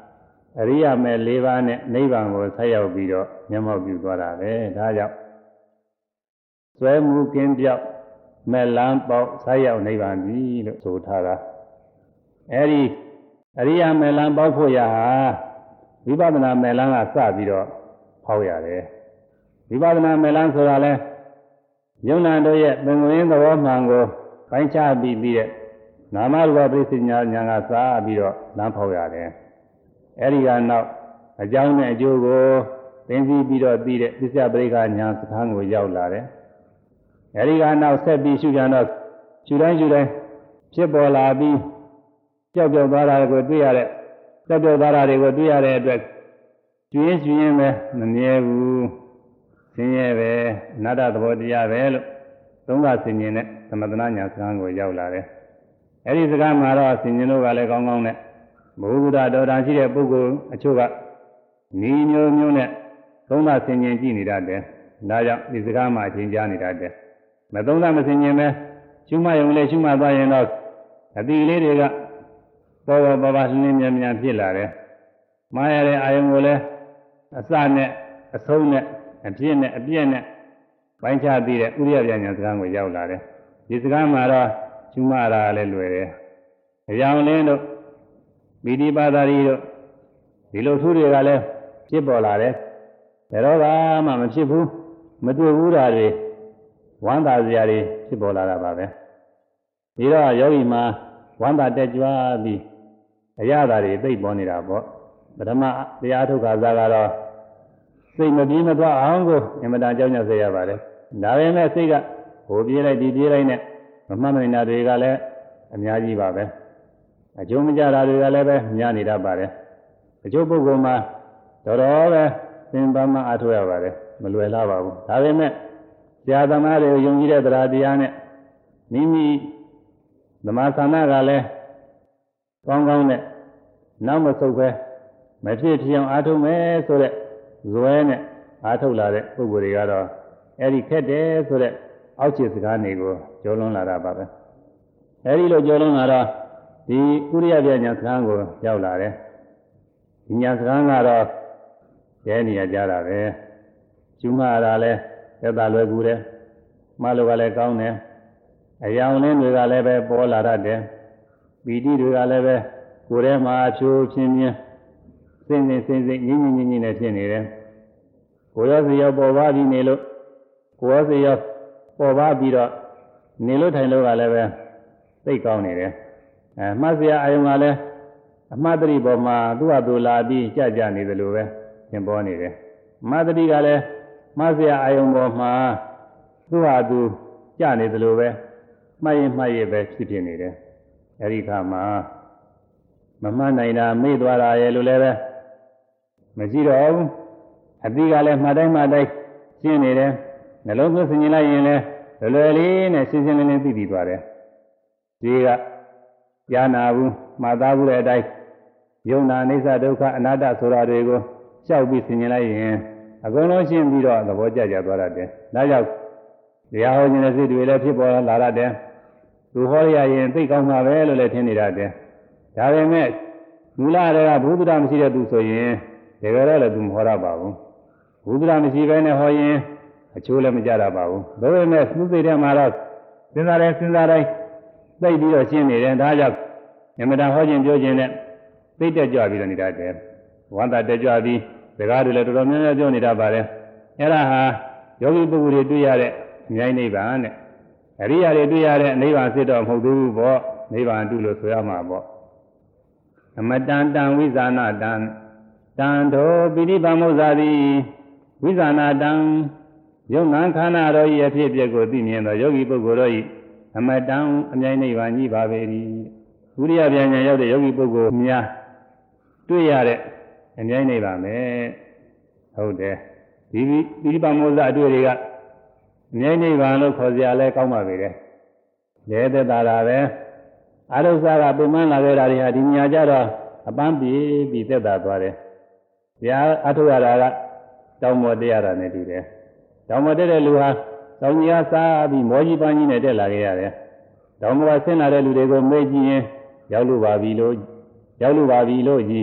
အရိယာမဲ့၄ပါးနဲ့နိဗ္ဗာန်ကိုဆက်ရောက်ပြီးတော့မျက်မှောက်ပြုသွားတာပဲဒါကြောင့်ဆွဲမှုကင်းပြောက်မဲ့လန်းပေါက်ဆက်ရောက်နိဗ္ဗာန်ပြီလို့ဆိုထားတာအဲဒီအရိယာမဲ့လန်းပေါက်ဖို့ရာဟာဝိပဿနာမဲ့လန်းကစပြီးတော့ဖောက်ရတယ်ဝိပဿနာမဲ့လန်းဆိုတာလဲယုံနာတို့ရဲ့သင်္ဝင်သဘောမှန်ကိုပိုင်းခြားပြီးပြီးတဲ့နာမရူပပရိစ္ဆေညာဉာဏ်ကစားပြီးတော့လမ်းဖောက်ရတယ်အဲဒီကနောက်အကြောင်းနဲ့အကျိုးကိုသိသိပြီးတော့ပြီးတဲ့သစ္စာပရိက္ခဉာဏ်စခန်းကိုရောက်လာတယ်အဲဒီကနောက်ဆက်ပြီးရှုကြတော့ရှုတိုင်းရှုတိုင်းဖြစ်ပေါ်လာပြီးကြောက်ကြောက်သွားတာကိုတွေ့ရတဲ့ကြောက်ကြောက်သွားတာတွေကိုတွေ့ရတဲ့အတွက်ကျွင်းကျွင်းပဲမမြဲဘူးဆင်းရဲပဲအနတ္တသဘောတရားပဲလို့သုံးပါးဆင်ញင်တဲ့သမထနာညာစကားကိုရောက်လာတယ်။အဲဒီစကားမှာတော့ဆင်ញင်လို့ကလည်းကောင်းကောင်းနဲ့ဘုရားတော်တန်ရှိတဲ့ပုဂ္ဂိုလ်အချို့ကနီးမျိုးမျိုးနဲ့သုံးပါးဆင်ញင်ကြည့်နေတတ်တယ်။ဒါကြောင့်ဒီစကားမှာအချင်းကြားနေတတ်တယ်။မသုံးပါးမဆင်ញင်ပဲရှုမှတ်ရုံနဲ့ရှုမှတ်သွားရင်တော့အတိလေးတွေကပေါ်ပေါ်ပါပါရှင်းရှင်းမြန်မြန်ဖြစ်လာတယ်။မှားရတဲ့အာယုံကိုလည်းအစနဲ့အဆုံးနဲ့အပြည့်နဲ့အပြည့်နဲ့ပိုင်းခြားပြီးတဲ့ဥရိယပြညာစကားကိုရောက်လာတယ်ဒီစကားမှာတော့ကျူမရာလည်းလွယ်တယ်အကြောင်းလင်းတို့ဗိဓိပါဒရီတို့ဒီလိုသူတွေကလည်းဖြစ်ပေါ်လာတယ်ဘယ်တော့မှမဖြစ်ဘူးမတွေ့ဘူးတာတွေဝမ်းသာစရာတွေဖြစ်ပေါ်လာတာပါပဲဒီတော့ယောဂီမှာဝမ်းသာတက်ကြွပြီးအရသာတွေသိပ်ပေါ်နေတာပေါ့ပထမတရားထုတ်ခါစားကတော့စိတ်မပြေးမသွားအောင်ကိုအင်မတန်ကြောက်ရွံ့စေရပါတယ်ဒါပေမဲ့စိတ်ကဟိုပြေးလိုက်ဒီပြေးလိုက်နဲ့မမှတ်နိုင်တာတွေကလည်းအများကြီးပါပဲအကျိုးမကျတာတွေကလည်းပဲများနေတတ်ပါတယ်အကျိုးပုဂ္ဂိုလ်မှာတော်တော်ပဲသင်္ပန်းမအားထုတ်ရပါတယ်မလွယ်လာပါဘူးဒါပေမဲ့ဆရာသမားတွေယုံကြည်တဲ့တရားတရားနဲ့မိမိဓမ္မသနာကလည်းကောင်းကောင်းနဲ့နောက်မဆုတ်ပဲမဖြစ်ဖြစ်အောင်အားထုတ်မယ်ဆိုတဲ့ဇွဲနဲ့အားထုတ်လာတဲ့ပုဂ္ဂိုလ်တွေကတော့အဲ့ဒီခက်တယ်ဆိုတဲ့အောက်ခြေစကားတွေကိုကျော်လွန်လာတာပါပဲအဲ့ဒီလိုကျော်လွန်လာတော့ဒီဥရိယပြညာစကားကိုရောက်လာတယ်ဒီညာစကားကတော့ရဲနေရကြတာပဲကျူးမရတာလဲသက်သာလွယ်ကူတယ်မလိုကလည်းကောင်းတယ်အယောင်လင်းတွေကလည်းပဲပေါ်လာတတ်တယ်ပီတိတွေကလည်းပဲကိုယ်ထဲမှာအချိုးချင်းချင်းစင်စင်စင်စင်ညင်ညင်ညင်ညင်နဲ့ဖြစ်နေတယ်ကိုယ်ရောစီရောပေါ်ပါပြီးနေလို့ကိုယ်ရောစီရောပေါ်ပါပြီးတော့နေလို့ထိုင်လို့ကလည်းပဲသိကောင်းနေတယ်အဲမှတ်စရာအယုံကလည်းအမှတ်တတိပေါ်မှာသူ့ဟာသူလာပြီးကြကြနေတယ်လို့ပဲသင်ပေါ်နေတယ်မှတ်တတိကလည်းမှတ်စရာအယုံပေါ်မှာသူ့ဟာသူကြနေတယ်လို့ပဲမှတ်ရင်မှတ်ရပဲဖြစ်ဖြစ်နေတယ်အဲဒီခါမှာမမှတ်နိုင်တာမေ့သွားတာရဲ့လို့လည်းပဲမရှိတော့ဘူးအတိကလည်းမှတ်တိုင်းမှတ်တိုင်းရှင်းနေတယ်နှလုံးသွင်းဆင်ခြင်လိုက်ရင်လည်းလွယ်လွယ်လေးနဲ့ရှင်းရှင်းလင်းလင်းသိပြီးသွားတယ်ဒီကကြားနာဘူးမှတ်သားဘူးတဲ့အတိုင်းယုံနာအိစ္ဆဒုက္ခအနတ္တဆိုတာတွေကိုရှောက်ပြီးဆင်ခြင်လိုက်ရင်အကုန်လုံးရှင်းပြီးတော့သဘောကျကျသွားတတ်တယ်ဒါကြောင့်တရားဟောခြင်းတဲ့စိတ်တွေလည်းဖြစ်ပေါ်လာတတ်တယ်သူဟောရရင်သိကောင်းမှာပဲလို့လည်းထင်နေတတ်တယ်ဒါပေမဲ့မူလတည်းကဘုဒ္ဓမရှိတဲ့သူဆိုရင်တကယ်တော့လည်းသူမဟောရပါဘူးဘုဒ္ဓမရှိဘဲနဲ့ဟောရင်အချိုးလည်းမကြတာပါဘူးဒါပေမဲ့သူစိတ်ထဲမှာတော့စဉ်းစားတယ်စဉ်းစားတိုင်းသိပြီးတော့ရှင်းနေတယ်ဒါကြောင့်ညမတန်ဟောခြင်းပြောခြင်းနဲ့သိတက်ကြွပြီးတော့နေတတ်တယ်ဝန္တာတက်ကြွပြီးစကားတွေလည်းတော်တော်များများပြောနေတတ်ပါတယ်အဲ့ဒါဟာယောဂီပုဂ္ဂိုလ်တွေတွေ့ရတဲ့အမြိုင်းနိဗ္ဗာန်နဲ့အရိယာတွေတွေ့ရတဲ့နိဗ္ဗာန်စစ်တော့မဟုတ်သေးဘူးပေါ့နိဗ္ဗာန်တုလို့ဆိုရမှာပေါ့အမတန်တံဝိဇာနာတံတံသောပိဋိပါမုဇ္ဇာတိဝိဇာနာတံယုံနာခန္ဓာတော်ဤအဖြစ်အပျက်ကိုသိမြင်သောယောဂီပုဂ္ဂိုလ်တို့၏အမတန်အမြိုင်းနိဗ္ဗာန်ကြီးပါပေ၏ဝိရိယဉာဏ်ဉာဏ်ရောက်တဲ့ယောဂီပုဂ္ဂိုလ်များတွေ့ရတဲ့အမြိုင်းနိဗ္ဗာန်ပဲဟုတ်တယ်ဒီပိဋိပါမုဇ္ဇာအတွေ့တွေကအမြိုင်းနိဗ္ဗာန်လို့ခေါ်စရာလဲကောင်းပါပေတယ်ရဲသက်သာတာပဲအာရုဇာကပုံမှန်လာခဲ့တာတွေဟာဒီညာကြတော့အပန်းပြေးပြီးသက်သာသွားတယ်။တရားအထုရတာကတောင်းပေါ်တက်ရတာနဲ့တူတယ်။တောင်းပေါ်တက်တဲ့လူဟာတောင်းကြီးအားစားပြီးမောကြီးပန်းကြီးနဲ့တက်လာခဲ့ရတယ်။တောင်းပေါ်ဆင်းလာတဲ့လူတွေကိုမေ့ကြည့်ရင်ရောက်လို့ပါပြီလို့ရောက်လို့ပါပြီလို့ကြီး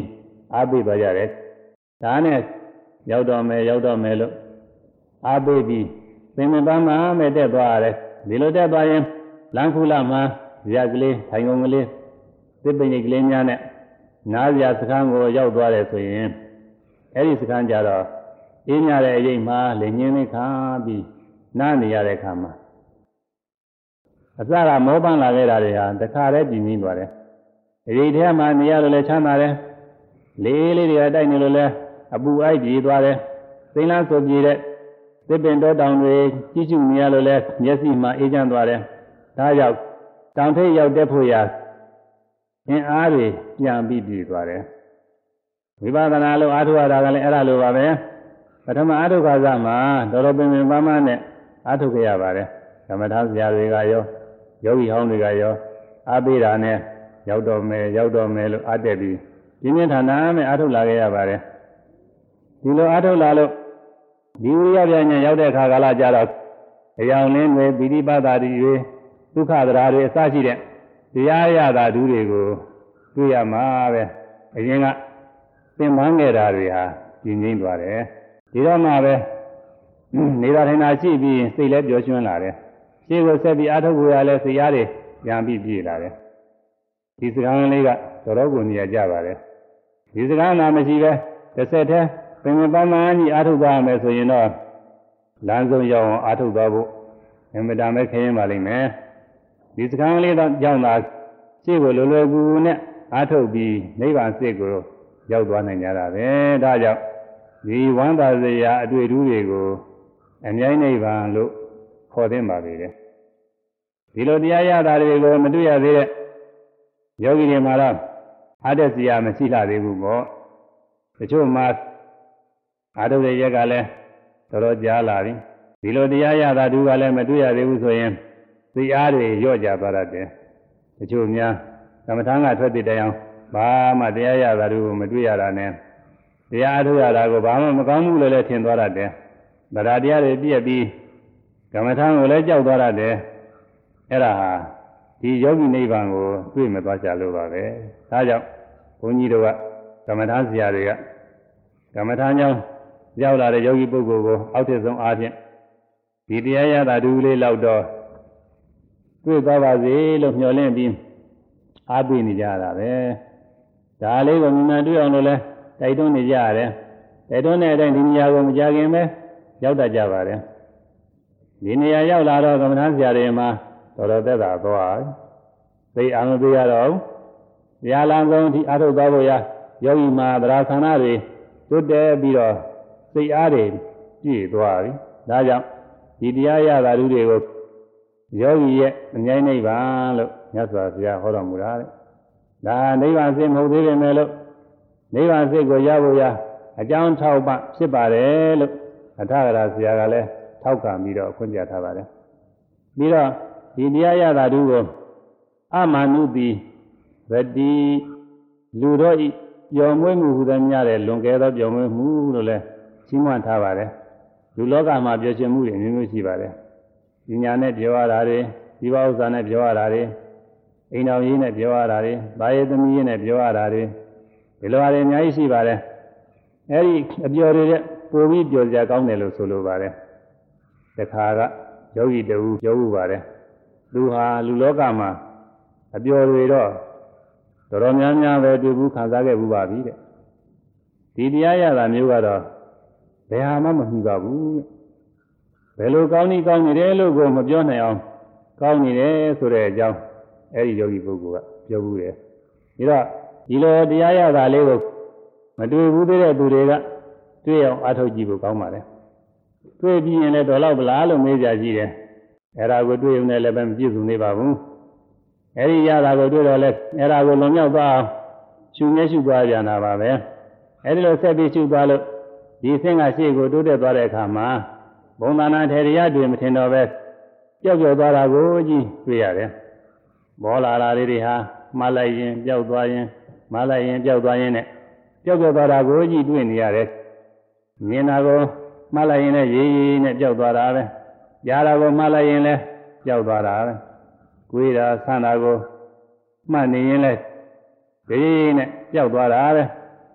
အားပေးသွားကြတယ်ဒါနဲ့ရောက်တော့မယ်ရောက်တော့မယ်လို့အားပေးပြီးသင်္မပန်းမှာမဲ့တက်သွားရတယ်ဒီလိုတက်သွားရင်လမ်းခုလမှာဇာကလေးထိုင်ကုန်ကလေးသစ်ပင်ကြီးကလေးများနဲ့နားဇာစခန်းကိုရောက်သွားတယ်ဆိုရင်အဲ့ဒီစခန်းကြတော့အင်းရတဲ့အရေးမှာလေငင်းလေးခါပြီးနားနေရတဲ့အခါမှာအစကမောပန်းလာခဲ့တာတွေဟာတခါတည်းပြင်းပြီးသွားတယ်အရေးထဲမှာနေရလို့လည်းချမ်းသာတယ်လေးလေးတွေကတိုက်နေလို့လည်းအပူအိုက်ပြေးသွားတယ်စိမ့်လန်းဆိုပြေးတဲ့သစ်ပင်တောတောင်တွေကြီးကျူနေရလို့လည်းမျက်စိမှာအေးချမ်းသွားတယ်ဒါကြောင့်တောင်ထိပ်ရောက်တဲ့ဖို့ရာအင်းအားတွေပြန်ပြီးပြေးသွားတယ်ဝိပဿနာလို့အားထုတ်ရတာကလည်းအဲ့ဒါလိုပါပဲပထမအားထုတ်ခါစားမှာတော်တော်ပင်ပင်ပန်းပန်းနဲ့အားထုတ်ခဲ့ရပါတယ်ကမ္မထာဆရာတွေကရောယောဂီဟောင်းတွေကရောအားပေးတာနဲ့ရောက်တော့မယ်ရောက်တော့မယ်လို့အားတက်ပြီးပြင်းပြင်းထန်ထန်နဲ့အားထုတ်လာခဲ့ရပါတယ်ဒီလိုအားထုတ်လာလို့ဒီဝိရိယပြညာရောက်တဲ့အခါကာလကြတော့အယောင်လင်းတွေပိဋိပတ်တာတွေဒုက္ခသရာတွေအစရှိတဲ့တရားရတာဓုတွေကိုတွေ့ရမှာပဲအရင်ကသင်ပန်းခဲ့တာတွေဟာကျဉ်းကျဉ်းသွားတယ်ဒီတော့မှပဲနေတာထိုင်တာရှိပြီးစိတ်လည်းပျော်ရွှင်လာတယ်ရှင်းကိုဆက်ပြီးအားထုတ်ကိုရလဲစိတ်အားတွေပြန်ပြီးပြည့်လာတယ်ဒီစကားလေးကတော်တော်ကိုနေရာကြပါတယ်ဒီစကားနာမရှိပဲတစ်ဆက်တည်းပင်ပန်းပန်းပန်းကြီးအားထုတ်သွားမယ်ဆိုရင်တော့လမ်းဆုံးရောက်အောင်အားထုတ်သွားဖို့အင်မတန်ပဲခရင်ပါလိမ့်မယ်ဒီစကားလေးတော့ကြောင်းတာရှင်းကိုလွယ်လွယ်ကူကူနဲ့အားထုတ်ပြီးနိဗ္ဗာန်စစ်ကိုရောက်သွားနိုင်ကြတာပဲဒါကြောင့်ဒီဝမ်းသာစရာအတွေ့အကြုံတွေကိုအမြိုင်းနိဗ္ဗာန်လို့ခေါ်သင့်ပါလေတယ်ဒီလိုတရားရတာတွေကိုမတွေ့ရသေးတဲ့ယောဂီတွေမှာတော့အားတက်စရာမရှိလာသေးဘူးပေါ့တချို့မှာအားထုတ်တဲ့ရက်ကလည်းတော်တော်ကြားလာပြီဒီလိုတရားရတာသူကလည်းမတွေ့ရသေးဘူးဆိုရင်သိအားတွေညော့ကြသွားတတ်တယ်တချို့များကမ္မထာကထွက်တဲ့တရားဘာမှတရားရတာသူကိုမတွေ့ရတာနဲ့တရားအားထုတ်ရတာကိုဘာမှမကောင်းဘူးလို့လည်းထင်သွားတတ်တယ်ဗราတရားတွေပြည့်ပြီးကမ္မထာကိုလည်းကြောက်သွားတတ်တယ်အဲ့ဒါဟာဒီယောဂီနိဗ္ဗာန်ကိုတွေ့မသွားကြလို့ပါပဲဒါကြောင့်ဘုန်းကြီးတို့ကကမ္မထာဆရာတွေကကမ္မထာကြောင့်ရောက်လာတဲ့ယောဂီပုဂ္ဂိုလ်ကိုအောက်ထစ်ဆုံးအားဖြင့်ဒီတရားရတာဒုလေးလောက်တော့တွေ့သွားပါစေလို့မျှော်လင့်ပြီးအားပေးနေကြတာပဲဒါလေးကိုမြင်မှန်တွေ့အောင်လို့လဲတိုက်တွန်းနေကြရတယ်တိုက်တွန်းတဲ့အတိုင်းဒီနေရာကိုမကြခင်ပဲရောက်တတ်ကြပါတယ်ဒီနေရာရောက်လာတော့ကမ္မထာဆရာတွေမှာတော်တော်သက်သာသွားသိအာမပေးရတော့တရားလမ်းဆုံးဒီအားထုတ်သွားဖို့ရယောဂီမှာသရဌာနတွေတွတ်တဲပြီးတော့စိတ်အားတွေပြည့်သွားပြီဒါကြောင့်ဒီတရားရတာလူတွေကိုယောဂီရဲ့အမြိုင်းနိဗ္ဗာန်လို့မြတ်စွာဘုရားဟောတော်မူတာတဲ့ဒါနိဗ္ဗာန်စိတ်မဟုတ်သေးပေမဲ့လို့နိဗ္ဗာန်စိတ်ကိုရဖို့ရအကြောင်းထောက်ပဖြစ်ပါတယ်လို့အထကရာဆရာကလည်းထောက်ကံပြီးတော့ခွင့်ပြထားပါတယ်ပြီးတော့ဒီတရားရတာတို့ကိုအမနုတိဗတိလူတို့ဤပျော်မွေ့မှုဟူသည်များတဲ့လွန်ကဲသောပျော်မွေ့မှုလို့လည်းရှင်းမထားပါတယ်လူလောကမှာပျော်ရွှင်မှုတွေအမျိုးမျိုးရှိပါတယ်ပညာနဲ့ပျော်ရတာတွေဒီဘဥစ္စာနဲ့ပျော်ရတာတွေအိမ်တော်ကြီးနဲ့ပျော်ရတာတွေဘာယေသမီးနဲ့ပျော်ရတာတွေဒီလိုအရာအများကြီးရှိပါတယ်အဲဒီအပျော်တွေတဲ့ပိုပြီးပျော်စရာကောင်းတယ်လို့ဆိုလိုပါတယ်တခါကယောဂီတူပြောဥပါတယ်သူဟာလူလောကမှာအပျော်တွေတော့တော်တော်များများပဲတွေ့ဘူးခံစားခဲ့ဘူးပါပြီတဲ့ဒီတရားရတာမျိုးကတော့ဘယ်ဟာမှမမှီပါဘူးဘယ်လိုကောင်းနေကောင်းနေတယ်လို့ကိုမပြောနိုင်အောင်ကောင်းနေတယ်ဆိုတဲ့အကြောင်းအဲဒီယောဂီပုဂ္ဂိုလ်ကပြောဘူးတယ်ဒါတော့ဒီလိုတရားရတာလေးကိုမတွေ့ဘူးသေးတဲ့သူတွေကတွေ့အောင်အားထုတ်ကြည့်ဖို့ကောင်းပါလေတွေ့ပြီးရင်လည်းတော်တော့ဗလားလို့မေးကြရှိတယ်အဲ့ဒါကိုတွေ့ရုံနဲ့လည်းပဲမပြည့်စုံသေးပါဘူးအဲ့ဒီရတာကိုတွေ့တော့လဲအဲ့ဒါကိုလွန်မြောက်သွားအောင်ရှုမျက်ရှုသွားကြတာပါပဲအဲ့ဒီလိုဆက်ပြီးရှုသွားလို့ဒီအဆင့်ကရှေ့ကိုတိုးတက်သွားတဲ့အခါမှာဘုံသာနာထေရရတွေ့မထင်တော့ပဲကြောက်ကြောက်သွားတာကိုကြည့်တွေ့ရတယ်ဘောလာလာလေးတွေဟာမှားလိုက်ရင်ကြောက်သွားရင်မှားလိုက်ရင်ကြောက်သွားရင်နဲ့ကြောက်ကြောက်သွားတာကိုကြည့်တွေ့နေရတယ်မြင်တာကိုမှားလိုက်ရင်လည်းရေးရေးနဲ့ကြောက်သွားတာပဲကြားတာကိုမှားလိုက်ရင်လည်းကြောက်သွားတာပဲကိုယ်တာဆန်းတာကိုမှတ်နေရင်လည်းဘေးနဲ့ကြောက်သွားတာပဲ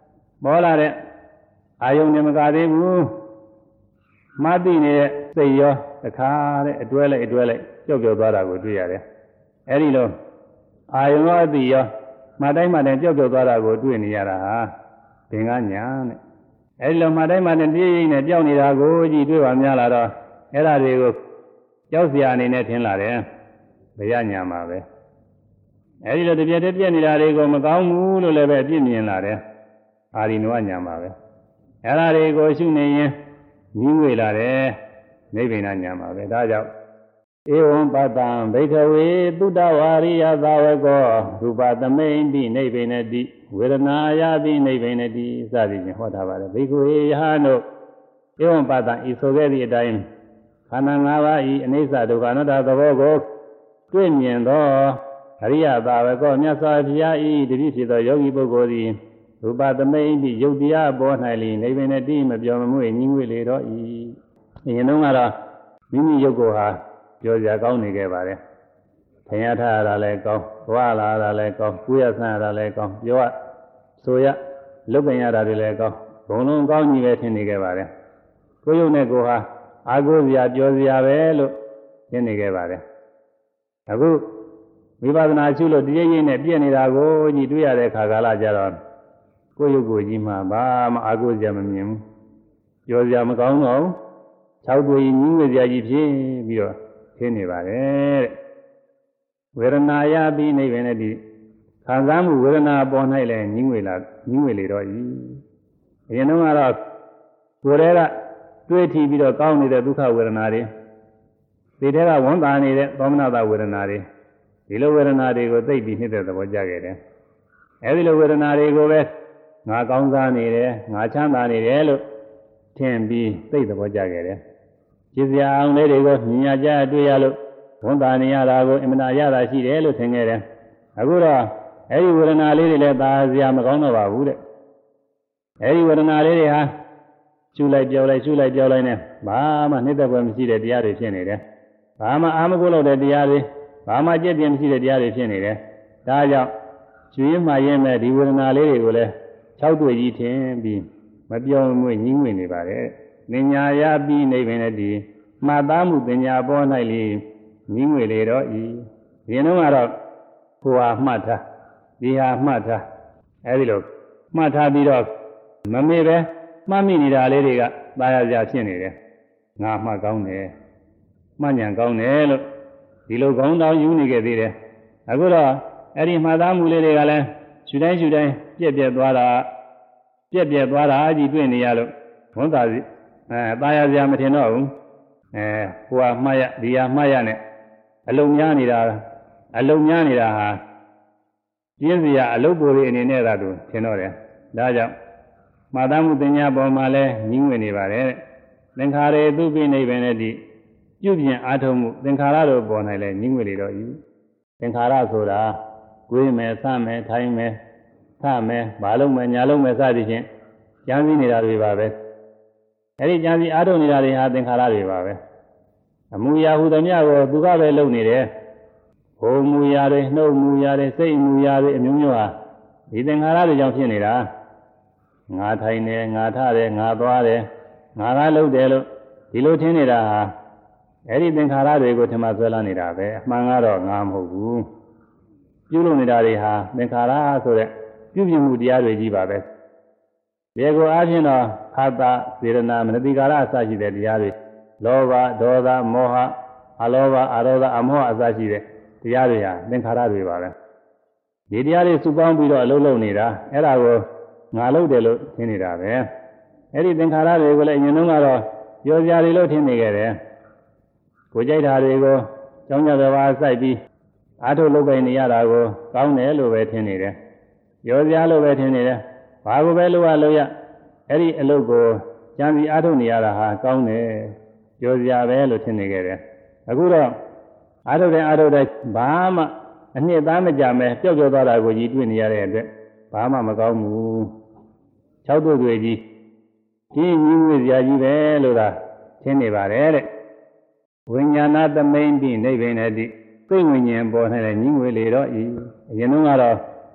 ပေါ်လာတဲ့အာယုန်နဲ့မကသေးဘူးမှတ်သိနေတဲ့စိတ်ရောတခါတဲ့အတွဲလိုက်အတွဲလိုက်ကြောက်ကြောက်သွားတာကိုတွေ့ရတယ်အဲဒီလိုအာယုန်ရောအသိရောမှတ်တိုင်းမှတ်တိုင်းကြောက်ကြောက်သွားတာကိုတွေ့နေရတာဟာသင်္ကညာတဲ့အဲဒီလိုမှတ်တိုင်းမှတ်တိုင်းပြည့်ရင်းနဲ့ကြောက်နေတာကိုကြည့်တွေ့ပါများလာတော့အဲ့ဒါတွေကိုကြောက်စရာအနေနဲ့ထင်လာတယ်ဘုရားညာမှာပဲအဲဒီလိုတပြည့်တည်းပြည့်နေတာတွေကိုမကောင်းဘူးလို့လည်းပဲပြည့်မြင်လာတယ်အာရိနဝညာမှာပဲအဲ့ဒါတွေကိုရှုနေရင်ညီးငွေလာတယ်နိဗ္ဗာန်ညာမှာပဲဒါကြောင့်ဧဝံပတံဘိက္ခဝေသုတဝါရိယသာဝကောရူပသမိန်တိနိဗ္ဗာန်တိဝေဒနာယတိနိဗ္ဗာန်တိစသည်ဖြင့်ဟောထားပါတယ်ဘိက္ခဝေယဟန်တို့ဧဝံပတံဤဆိုခဲ့သည့်အတိုင်းခန္ဓာ၅ပါးဤအနိစ္စဒုက္ခအနတ္တသဘောကိုတွေ့မြင်သောအရိယသာဝကောမြတ်စွာဘုရားဤတတိဖြစ်သောယောဂီပုဂ္ဂိုလ်သည်ရူပသမိန်တိယုတ်တရားပေါ်၌လီနိဗ္ဗာန်တိမပြောမမွေညီးငွေလေတော့ဤအရင်တုန်းကတော့မိမိယုတ်ကိုဟာပြောစရာကောင်းနေခဲ့ပါတယ်။ခင်ရထားရတာလည်းကောင်း၊သွားလာရတာလည်းကောင်း၊ကိုယ်ရဆန်းရတာလည်းကောင်း၊ပြောရဆိုရလုတ်ပင်ရတာတွေလည်းကောင်း၊ဘုံလုံးကောင်းကြီးပဲထင်နေခဲ့ပါတယ်။ကိုယ်ယုတ်နဲ့ကိုယ်ဟာအာကိုစရာပြောစရာပဲလို့ထင်နေခဲ့ပါတယ်။အခုဝိပဿနာရှုလို့တည်ရည်နဲ့ပြည့်နေတာကိုကြည့်တွေ့ရတဲ့ခါကာလကြတော့ကိုယ်ယုတ်ကိုကြီးမှဘာမှအာကိုစရာမမြင်ဘူး။ပြောစရာမကောင်းတော့ဘူး။၆တွေ့ညီးငွေစရာကြီးဖြစ်ပြီးတော့ထင်းနေပါတယ်တဲ့ဝေဒနာယပိနိဗ္ဗာန်တိခံစားမှုဝေဒနာပေါ်၌လည်းညီးငွေလာညီးငွေလေတော့ဤအရင်တုန်းကတော့ကိုယ်တည်းကတွေးထီပြီးတော့ကောင်းနေတဲ့ဒုက္ခဝေဒနာတွေဒီထဲကဝန်တာနေတဲ့သောမနတာဝေဒနာတွေဒီလိုဝေဒနာတွေကိုသိပြီးနှိမ့်တဲ့သဘောကြခဲ့တယ်အဲဒီလိုဝေဒနာတွေကိုပဲငါကောင်းစားနေတယ်ငါချမ်းသာနေတယ်လို့ထင်ပြီးသိတဲ့သဘောကြခဲ့တယ်ကြည်စရာအောင်လေးတွေကိုမြင်ရကြတွေ့ရလို့ဝန်တာနေရတာကိုအင်မနာရတာရှိတယ်လို့ထင်ခဲ့တယ်အခုတော့အဲဒီဝေဒနာလေးတွေလည်းသာစရာမကောင်းတော့ပါဘူးတဲ့အဲဒီဝေဒနာလေးတွေဟာရှုလိုက်ပြောလိုက်ရှုလိုက်ပြောလိုက်နဲ့ဘာမှနှိမ့်သက်ပွဲမရှိတဲ့တရားတွေဖြစ်နေတယ်ဘာမှအာမကိုလို့တဲ့တရားတွေဘာမှကြက်ပြင်းမရှိတဲ့တရားတွေဖြစ်နေတယ်ဒါကြောင့်ကျွေးမှရင်းမဲ့ဒီဝေဒနာလေးတွေကိုလည်း၆တွေ့ကြီးထင်ပြီးမပြောင်းမွေ့ညှင်းငွေနေပါတယ်ပညာယပိနိဗ္ဗာန်တိမှတ်သားမှုပညာပေါ်၌လေညင်းငွေလေတော့ဤဒီနှုန်းကတော့ကိုဟာမှတ်ထားဒီဟာမှတ်ထားအဲဒီလိုမှတ်ထားပြီးတော့မမေ့ပဲမှတ်မိနေတာလေးတွေကသာယာစရာဖြစ်နေတယ်ငါမှတ်ကောင်းတယ်မှတ်ဉာဏ်ကောင်းတယ်လို့ဒီလိုကောင်းတောင်ယူနေခဲ့သေးတယ်အခုတော့အဲ့ဒီမှတ်သားမှုလေးတွေကလည်းရှုတိုင်းရှုတိုင်းပြက်ပြက်သွားတာပြက်ပြက်သွားတာအကြည့်တွေ့နေရလို့ဝန်သာစီအဲตายရစရာမထင်တော့ဘူးအဲဟိုဟာမှတ်ရဒီဟာမှတ်ရနဲ့အလုံးများနေတာအလုံးများနေတာဟာပြင်းစရာအလုပ်ပေါ်ရအနေနဲ့သာသူထင်တော့တယ်ဒါကြောင့်မှတ်သားမှုပညာပေါ်မှာလဲညီးငွေနေပါတယ်တဲ့သင်္ခါရေသူပိနိဗ္ဗာန်တိပြုပြင်အားထုတ်မှုသင်္ခါရတို့ပေါ်၌လဲညီးငွေနေတော့ဤသင်္ခါရဆိုတာကိုယ်မယ်ဆမယ်ထိုင်မယ်ဆမယ်ဘာလုံးမယ်ညာလုံးမယ်စသည်ဖြင့်ကြံစည်နေတာတွေပါပဲအဲဒီကြံစီအားထုတ်နေတာတွေဟာသင်္ခါရတွေပါပဲအမူအရာဟူသည်များကိုသူကပဲလုပ်နေတယ်ဘုံမူအရာတွေနှုတ်မူအရာတွေစိတ်မူအရာတွေအမျိုးမျိုးဟာဒီသင်္ခါရတွေကြောင့်ဖြစ်နေတာငါထိုင်တယ်ငါထတယ်ငါသွားတယ်ငါကလုပ်တယ်လို့ဒီလိုထင်နေတာဟာအဲဒီသင်္ခါရတွေကိုထင်မှဆွဲလာနေတာပဲအမှန်ကတော့ငါမဟုတ်ဘူးပြုလုပ်နေတာတွေဟာသင်္ခါရဆိုတဲ့ပြုပြင်မှုတရားတွေကြီးပါပဲဒီကိုအားဖြင့်တော့ဖာတာစေရနာမနတိကာရအစရှိတဲ့တရားတွေလောဘဒေါသမောဟအလောဘအရောဓအမောဟအစရှိတဲ့တရားတွေဟာသင်္ခါရတွေပါပဲဒီတရားတွေစုပေါင်းပြီးတော့အလုံးလုံးနေတာအဲ့ဒါကိုငါလုပ်တယ်လို့ထင်နေတာပဲအဲ့ဒီသင်္ခါရတွေကိုလည်းအရင်တုန်းကတော့ပြောစရာတွေလို့ထင်နေကြတယ်ကိုကြိုက်တာတွေကိုကြောင်းကြတော်ပါစိုက်ပြီးအားထုတ်လုပ်ကိုင်နေရတာကိုကောင်းတယ်လို့ပဲထင်နေတယ်ပြောစရာလို့ပဲထင်နေတယ်ဘာကိုပဲလို့ရလို့ရအဲ့ဒီအလုပ်ကိုကြံစီအားထုတ်နေရတာဟာကောင်းတယ်ပြောစရာပဲလို့ထင်နေခဲ့တယ်အခုတော့အားထုတ်တဲ့အားထုတ်တဲ့ဘာမှအနှစ်သားမကြမဲပျောက်ပျောက်သွားတာကိုကြီးတွေ့နေရတဲ့အတွက်ဘာမှမကောင်းဘူး၆တို့တွေကြီးဒီညီငွေစရာကြီးပဲလို့သာထင်နေပါတယ်တဲ့ဝိညာဏသမိန်တိနိဗ္ဗာန်တိသိဝိညာဉ်ပေါ်၌လည်းညီငွေလေတော့ဤအရင်တုန်းကတော့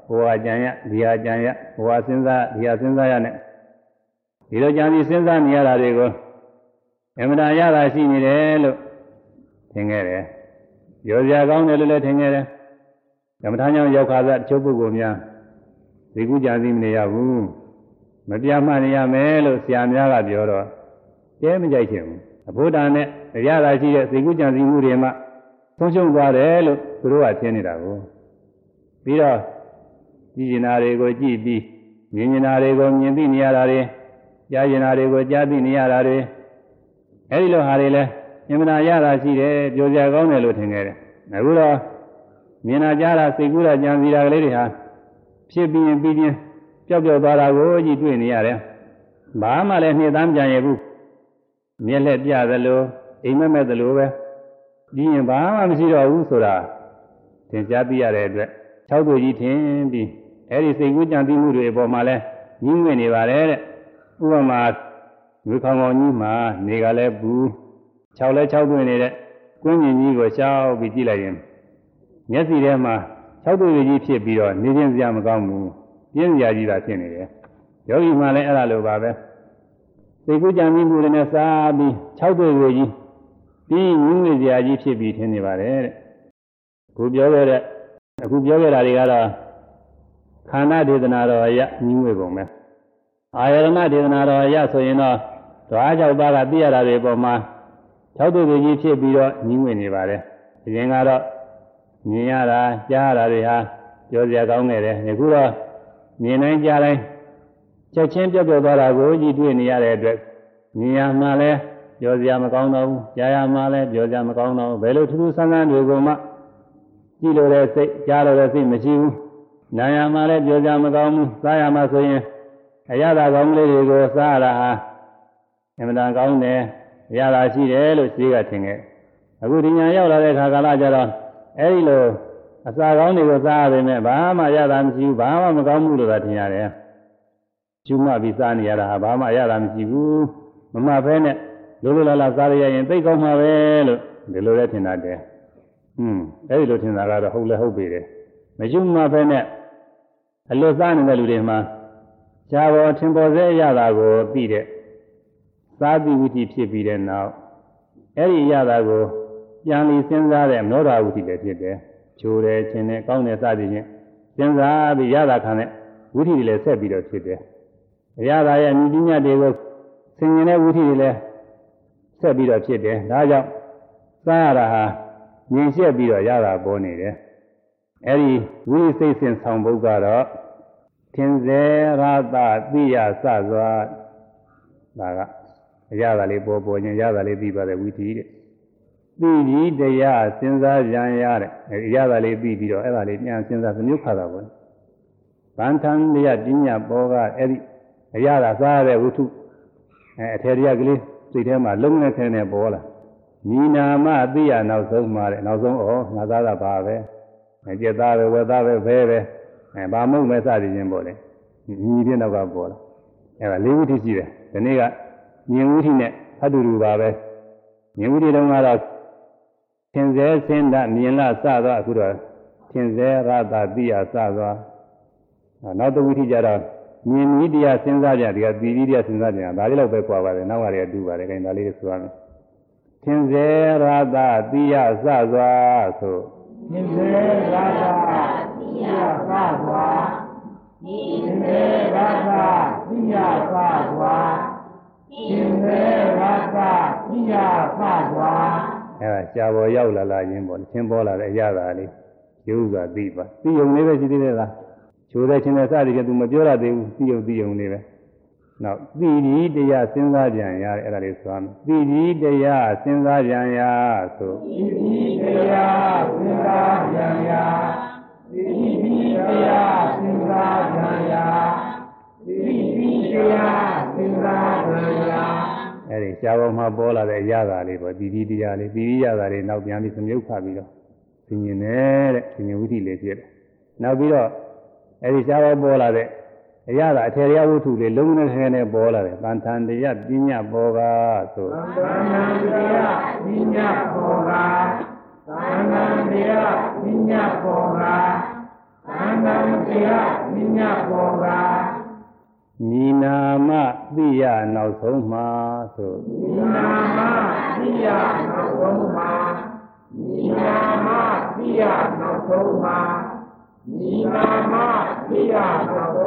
ဟိုဟာကြံရဒီဟာကြံရဟိုဟာစဉ်းစားဒီဟာစဉ်းစားရနဲ့ဒီလိုကြံပြီးစဉ်းစားနေရတာတွေကိုအမှန်တရားရတာရှိနေတယ်လို့ထင်ခဲ့တယ်ရောစရာကောင်းတယ်လို့လည်းထင်ခဲ့တယ်ဓမ္မထာကြောင့်ရောက်ခါစားတချို့ပုဂ္ဂိုလ်များဒီကုကြံစီမနေရဘူးမပြတ်မှတ်နေရမယ်လို့ဆရာများကပြောတော့ကျဲမကြိုက်ချင်ဘူးအဘုဒ္ဓနဲ့ရတာရှိတဲ့ဒီကုကြံစီမှုတွေမှဆုံးရှုံးသွားတယ်လို့သူတို့ကထင်နေတာကိုပြီးတော့ကြည်ကျင်တာတွေကိုကြည့်ပြီးမြင်ကျင်တာတွေကိုမြင်သိနေရတာတွေကြားကျင်တာတွေကိုကြားသိနေရတာတွေအဲဒီလိုဟာတွေလဲအမှန်တရားရတာရှိတယ်ပြောစရာကောင်းတယ်လို့ထင်ခဲ့တယ်အခုတော့မြင်တာကြားတာစိတ်ကူးတာကြံစည်တာကလေးတွေဟာဖြစ်ပြီးရင်ပြီးချင်းပျောက်ပျောက်သွားတာကိုကြည့်တွေ့နေရတယ်ဘာမှလည်းနှိမ့်သမ်းပြန်ရဘူးမျက်လက်ပြသလိုအိမ်မက်မဲ့သလိုပဲပြီးရင်ဘာမှမရှိတော့ဘူးဆိုတာသင်ကြားသိရတဲ့အတွက်၆ခုကြီးထင်ပြီးအဲဒီစိတ်ကူးကြံသိမှုတွေအပေါ်မှာလဲညှင်းငွေ့နေပါတယ်တဲ့ဥပမာဝေခေါင်ကောင်ကြီးမှာနေကလည်းဘူး၆လဲ၆တွင်နေတဲ့ကွင်းမြင်ကြီးကိုရှောက်ပြီးကြည့်လိုက်ရင်မျက်စိထဲမှာ၆တွင်ကြီးဖြစ်ပြီးတော့နေခြင်းစရာမကောင်းဘူးပြင်းစရာကြီးတာဖြစ်နေတယ်ယောဂီမှလည်းအဲ့ဒါလိုပါပဲစိတ်ကူးကြံသိမှုတွေနဲ့စားပြီး၆တွင်ကြီးပြီးညှင်းငွေ့စရာကြီးဖြစ်ပြီးထင်နေပါတယ်တဲ့ခုပြောခဲ့တဲ့အခုပြောခဲ့တာတွေကတော့ခန္ဓာဒေသနာတော်အရညှင်းငွေ့ပုံပဲအာယရဏဒေသနာတော်အရဆိုရင်တော့ဓဝါကြောက်သားကသိရတာတွေပေါ်မှာ၆တွင်ကြီးဖြစ်ပြီးတော့ညှင်းငွေ့နေပါတယ်အရင်ကတော့မြင်ရတာကြားရတာတွေဟာပြောစရာကောင်းနေတယ်အခုတော့မြင်တိုင်းကြားတိုင်းချက်ချင်းပြောက်ပြောက်သွားတာကိုကြည့်တွေ့နေရတဲ့အတွက်မြင်ရမှလည်းပြောစရာမကောင်းတော့ဘူးကြားရမှလည်းပြောစရာမကောင်းတော့ဘူးဘယ်လိုထူးထူးဆန်းဆန်းတွေကိုမှကြည့်လို့တဲ့စိတ်ကြားလို့တဲ့စိတ်မရှိဘူးနားရမှလည်းပြောစရာမကောင်းဘူးစားရမှဆိုရင်အရသာကောင်းလေးတွေကိုစားရတာဟာအမှန်တန်ကောင်းတယ်အရသာရှိတယ်လို့ရှိကထင်ခဲ့အခုဒီညာရောက်လာတဲ့ခါကာလကျတော့အဲဒီလိုအစာကောင်းတွေကိုစားရပေမဲ့ဘာမှအရသာမရှိဘူးဘာမှမကောင်းဘူးလို့သာထင်ရတယ်ကျူးမပြီးစားနေရတာဟာဘာမှအရသာမရှိဘူးမမဖဲနဲ့လိုလိုလားလားစားရရင်သိကောင်းမှာပဲလို့ဒီလိုလည်းထင်တတ်တယ်อืมအဲဒီလိုထင်တာကတော့ဟုတ်လဲဟုတ်ပြီတယ်မကျူးမဖဲနဲ့အလွတ်စားနေတဲ့လူတွေမှာရှားပေါ်ထင်ပေါ်စေရတာကိုသိတဲ့သာတိဝိတိဖြစ်ပြီးတဲ့နောက်အဲ့ဒီရတာကိုပြန်ပြီးစဉ်းစားတဲ့မောဓဝိတိလည်းဖြစ်တယ်။ချိုးတယ်ခြင်းနဲ့ကောင်းတယ်စသည်ဖြင့်စဉ်းစားပြီးရတာခံတဲ့ဝိတိတွေလည်းဆက်ပြီးတော့ဖြစ်တယ်။ရတာရဲ့အမြင့်ကြီးမြတ်တွေကိုဆင်ញင်တဲ့ဝိတိတွေလည်းဆက်ပြီးတော့ဖြစ်တယ်။ဒါကြောင့်စားရတာဟာမြင်ရှက်ပြီးတော့ရတာပေါ်နေတယ်။အဲ့ဒီဝိသိစိတ်စဉ်ဆောင်ပုဒ်ကတော့သင်္စေရသသိယစစွာဒါကအရသာလေးပေါ်ပေါ်ချင်းရသာလေးပြီးပါတယ်ဝိသီတဲ့သိပြီးတရားစဉ်းစားကြံရတဲ့အရသာလေးပြီးပြီးတော့အဲ့ဒါလေးပြန်စဉ်းစားသမျိုးခါတာပေါ့ဗန္ထံတရားပညာပေါ်ကအဲ့ဒီအရသာစားရတဲ့ဝိထုအဲအထေရကလေးစိတ်ထဲမှာလုံးနဲ့ခဲနဲ့ပေါ်လာညီနာမသိရနောက်ဆုံးမှာတဲ့နောက်ဆုံးဩငါသားတာပါပဲကြက်သားပဲဝက်သားပဲဘဲပဲအဲဘာမုံမဲ့စသည်ချင်းပေါ့လေညီတဲ့နောက်ကပေါ်လာအဲဒါလေးဝိထုရှိတယ်ဒီနေ့ကမြင်ဝိထိနဲ့အတူတူပါပဲမြင်ဝိထိတုန်းကတော့သင်္စေစင်ဒမြင်လာစသွားအခုတော့သင်္စေရတာတိယစသွားနောက်တစ်ဝိထိကျတော့မြင်မိတရားစဉ်းစားကြဒီကသီတိတရားစဉ်းစားကြဒါလေးတော့ပဲကွာပါတယ်နောက်ကလည်းအတူပါတယ်ခိုင်းဒါလေးတွေဆိုရမယ်သင်္စေရတာတိယစသွားဆိုသင်္စေရတာတိယစသွားသင်္စေရတာတိယစသွားရှင်မေရသတိယဖသွားအဲဒါရှားပေါ်ရောက်လာလာခြင်းပေါ့သင်ပေါ်လာတဲ့အရာသာလေးရုပ်စွာသိပါသိုံလေးပဲရှိသေးတယ်လားချိုးတဲ့ချင်းတဲ့စသည်ကသူမပြောရသေးဘူးသိုံသိုံလေးပဲနောက်သိပြီးတရားစဉ်းစားကြံရအဲ့ဒါလေးဆိုရမယ်သိပြီးတရားစဉ်းစားကြံရဆိုသိပြီးတရားစဉ်းစားကြံရသိပြီးတရားစဉ်းစားကြံရသိပြီးတရားစဉ်းစားကြံရအဲ့ဒီရှားပေါ်မှာပေါ်လာတဲ့ရတာလေးပေါ့ဒီဒီတရားလေးဒီဒီရတာလေးနောက်ပြန်ပြီးသမြုပ်ခပြီးတော့သင်ញင်နေတဲ့သင်ញင်ဝိသီလေးဖြစ်တယ်နောက်ပြီးတော့အဲ့ဒီရှားပေါ်ပေါ်လာတဲ့အရာသာအထေရဝတ္ထုလေးလုံးနဲ့ခဲနဲ့ပေါ်လာတယ်တန်ထန်တရားပညာပေါ်ကဆိုတန်ထန်တရားပညာပေါ်ကတန်ထန်တရားပညာပေါ်ကအသံဃာတရားနိညာပေါ်ကညီနာမသိရနောက်ဆုံးမှာဆိုဒီနာမသိရနောက်ဆုံးမှာဒီနာမသိရနောက်ဆုံးမှာဒီနာမသိရနောက်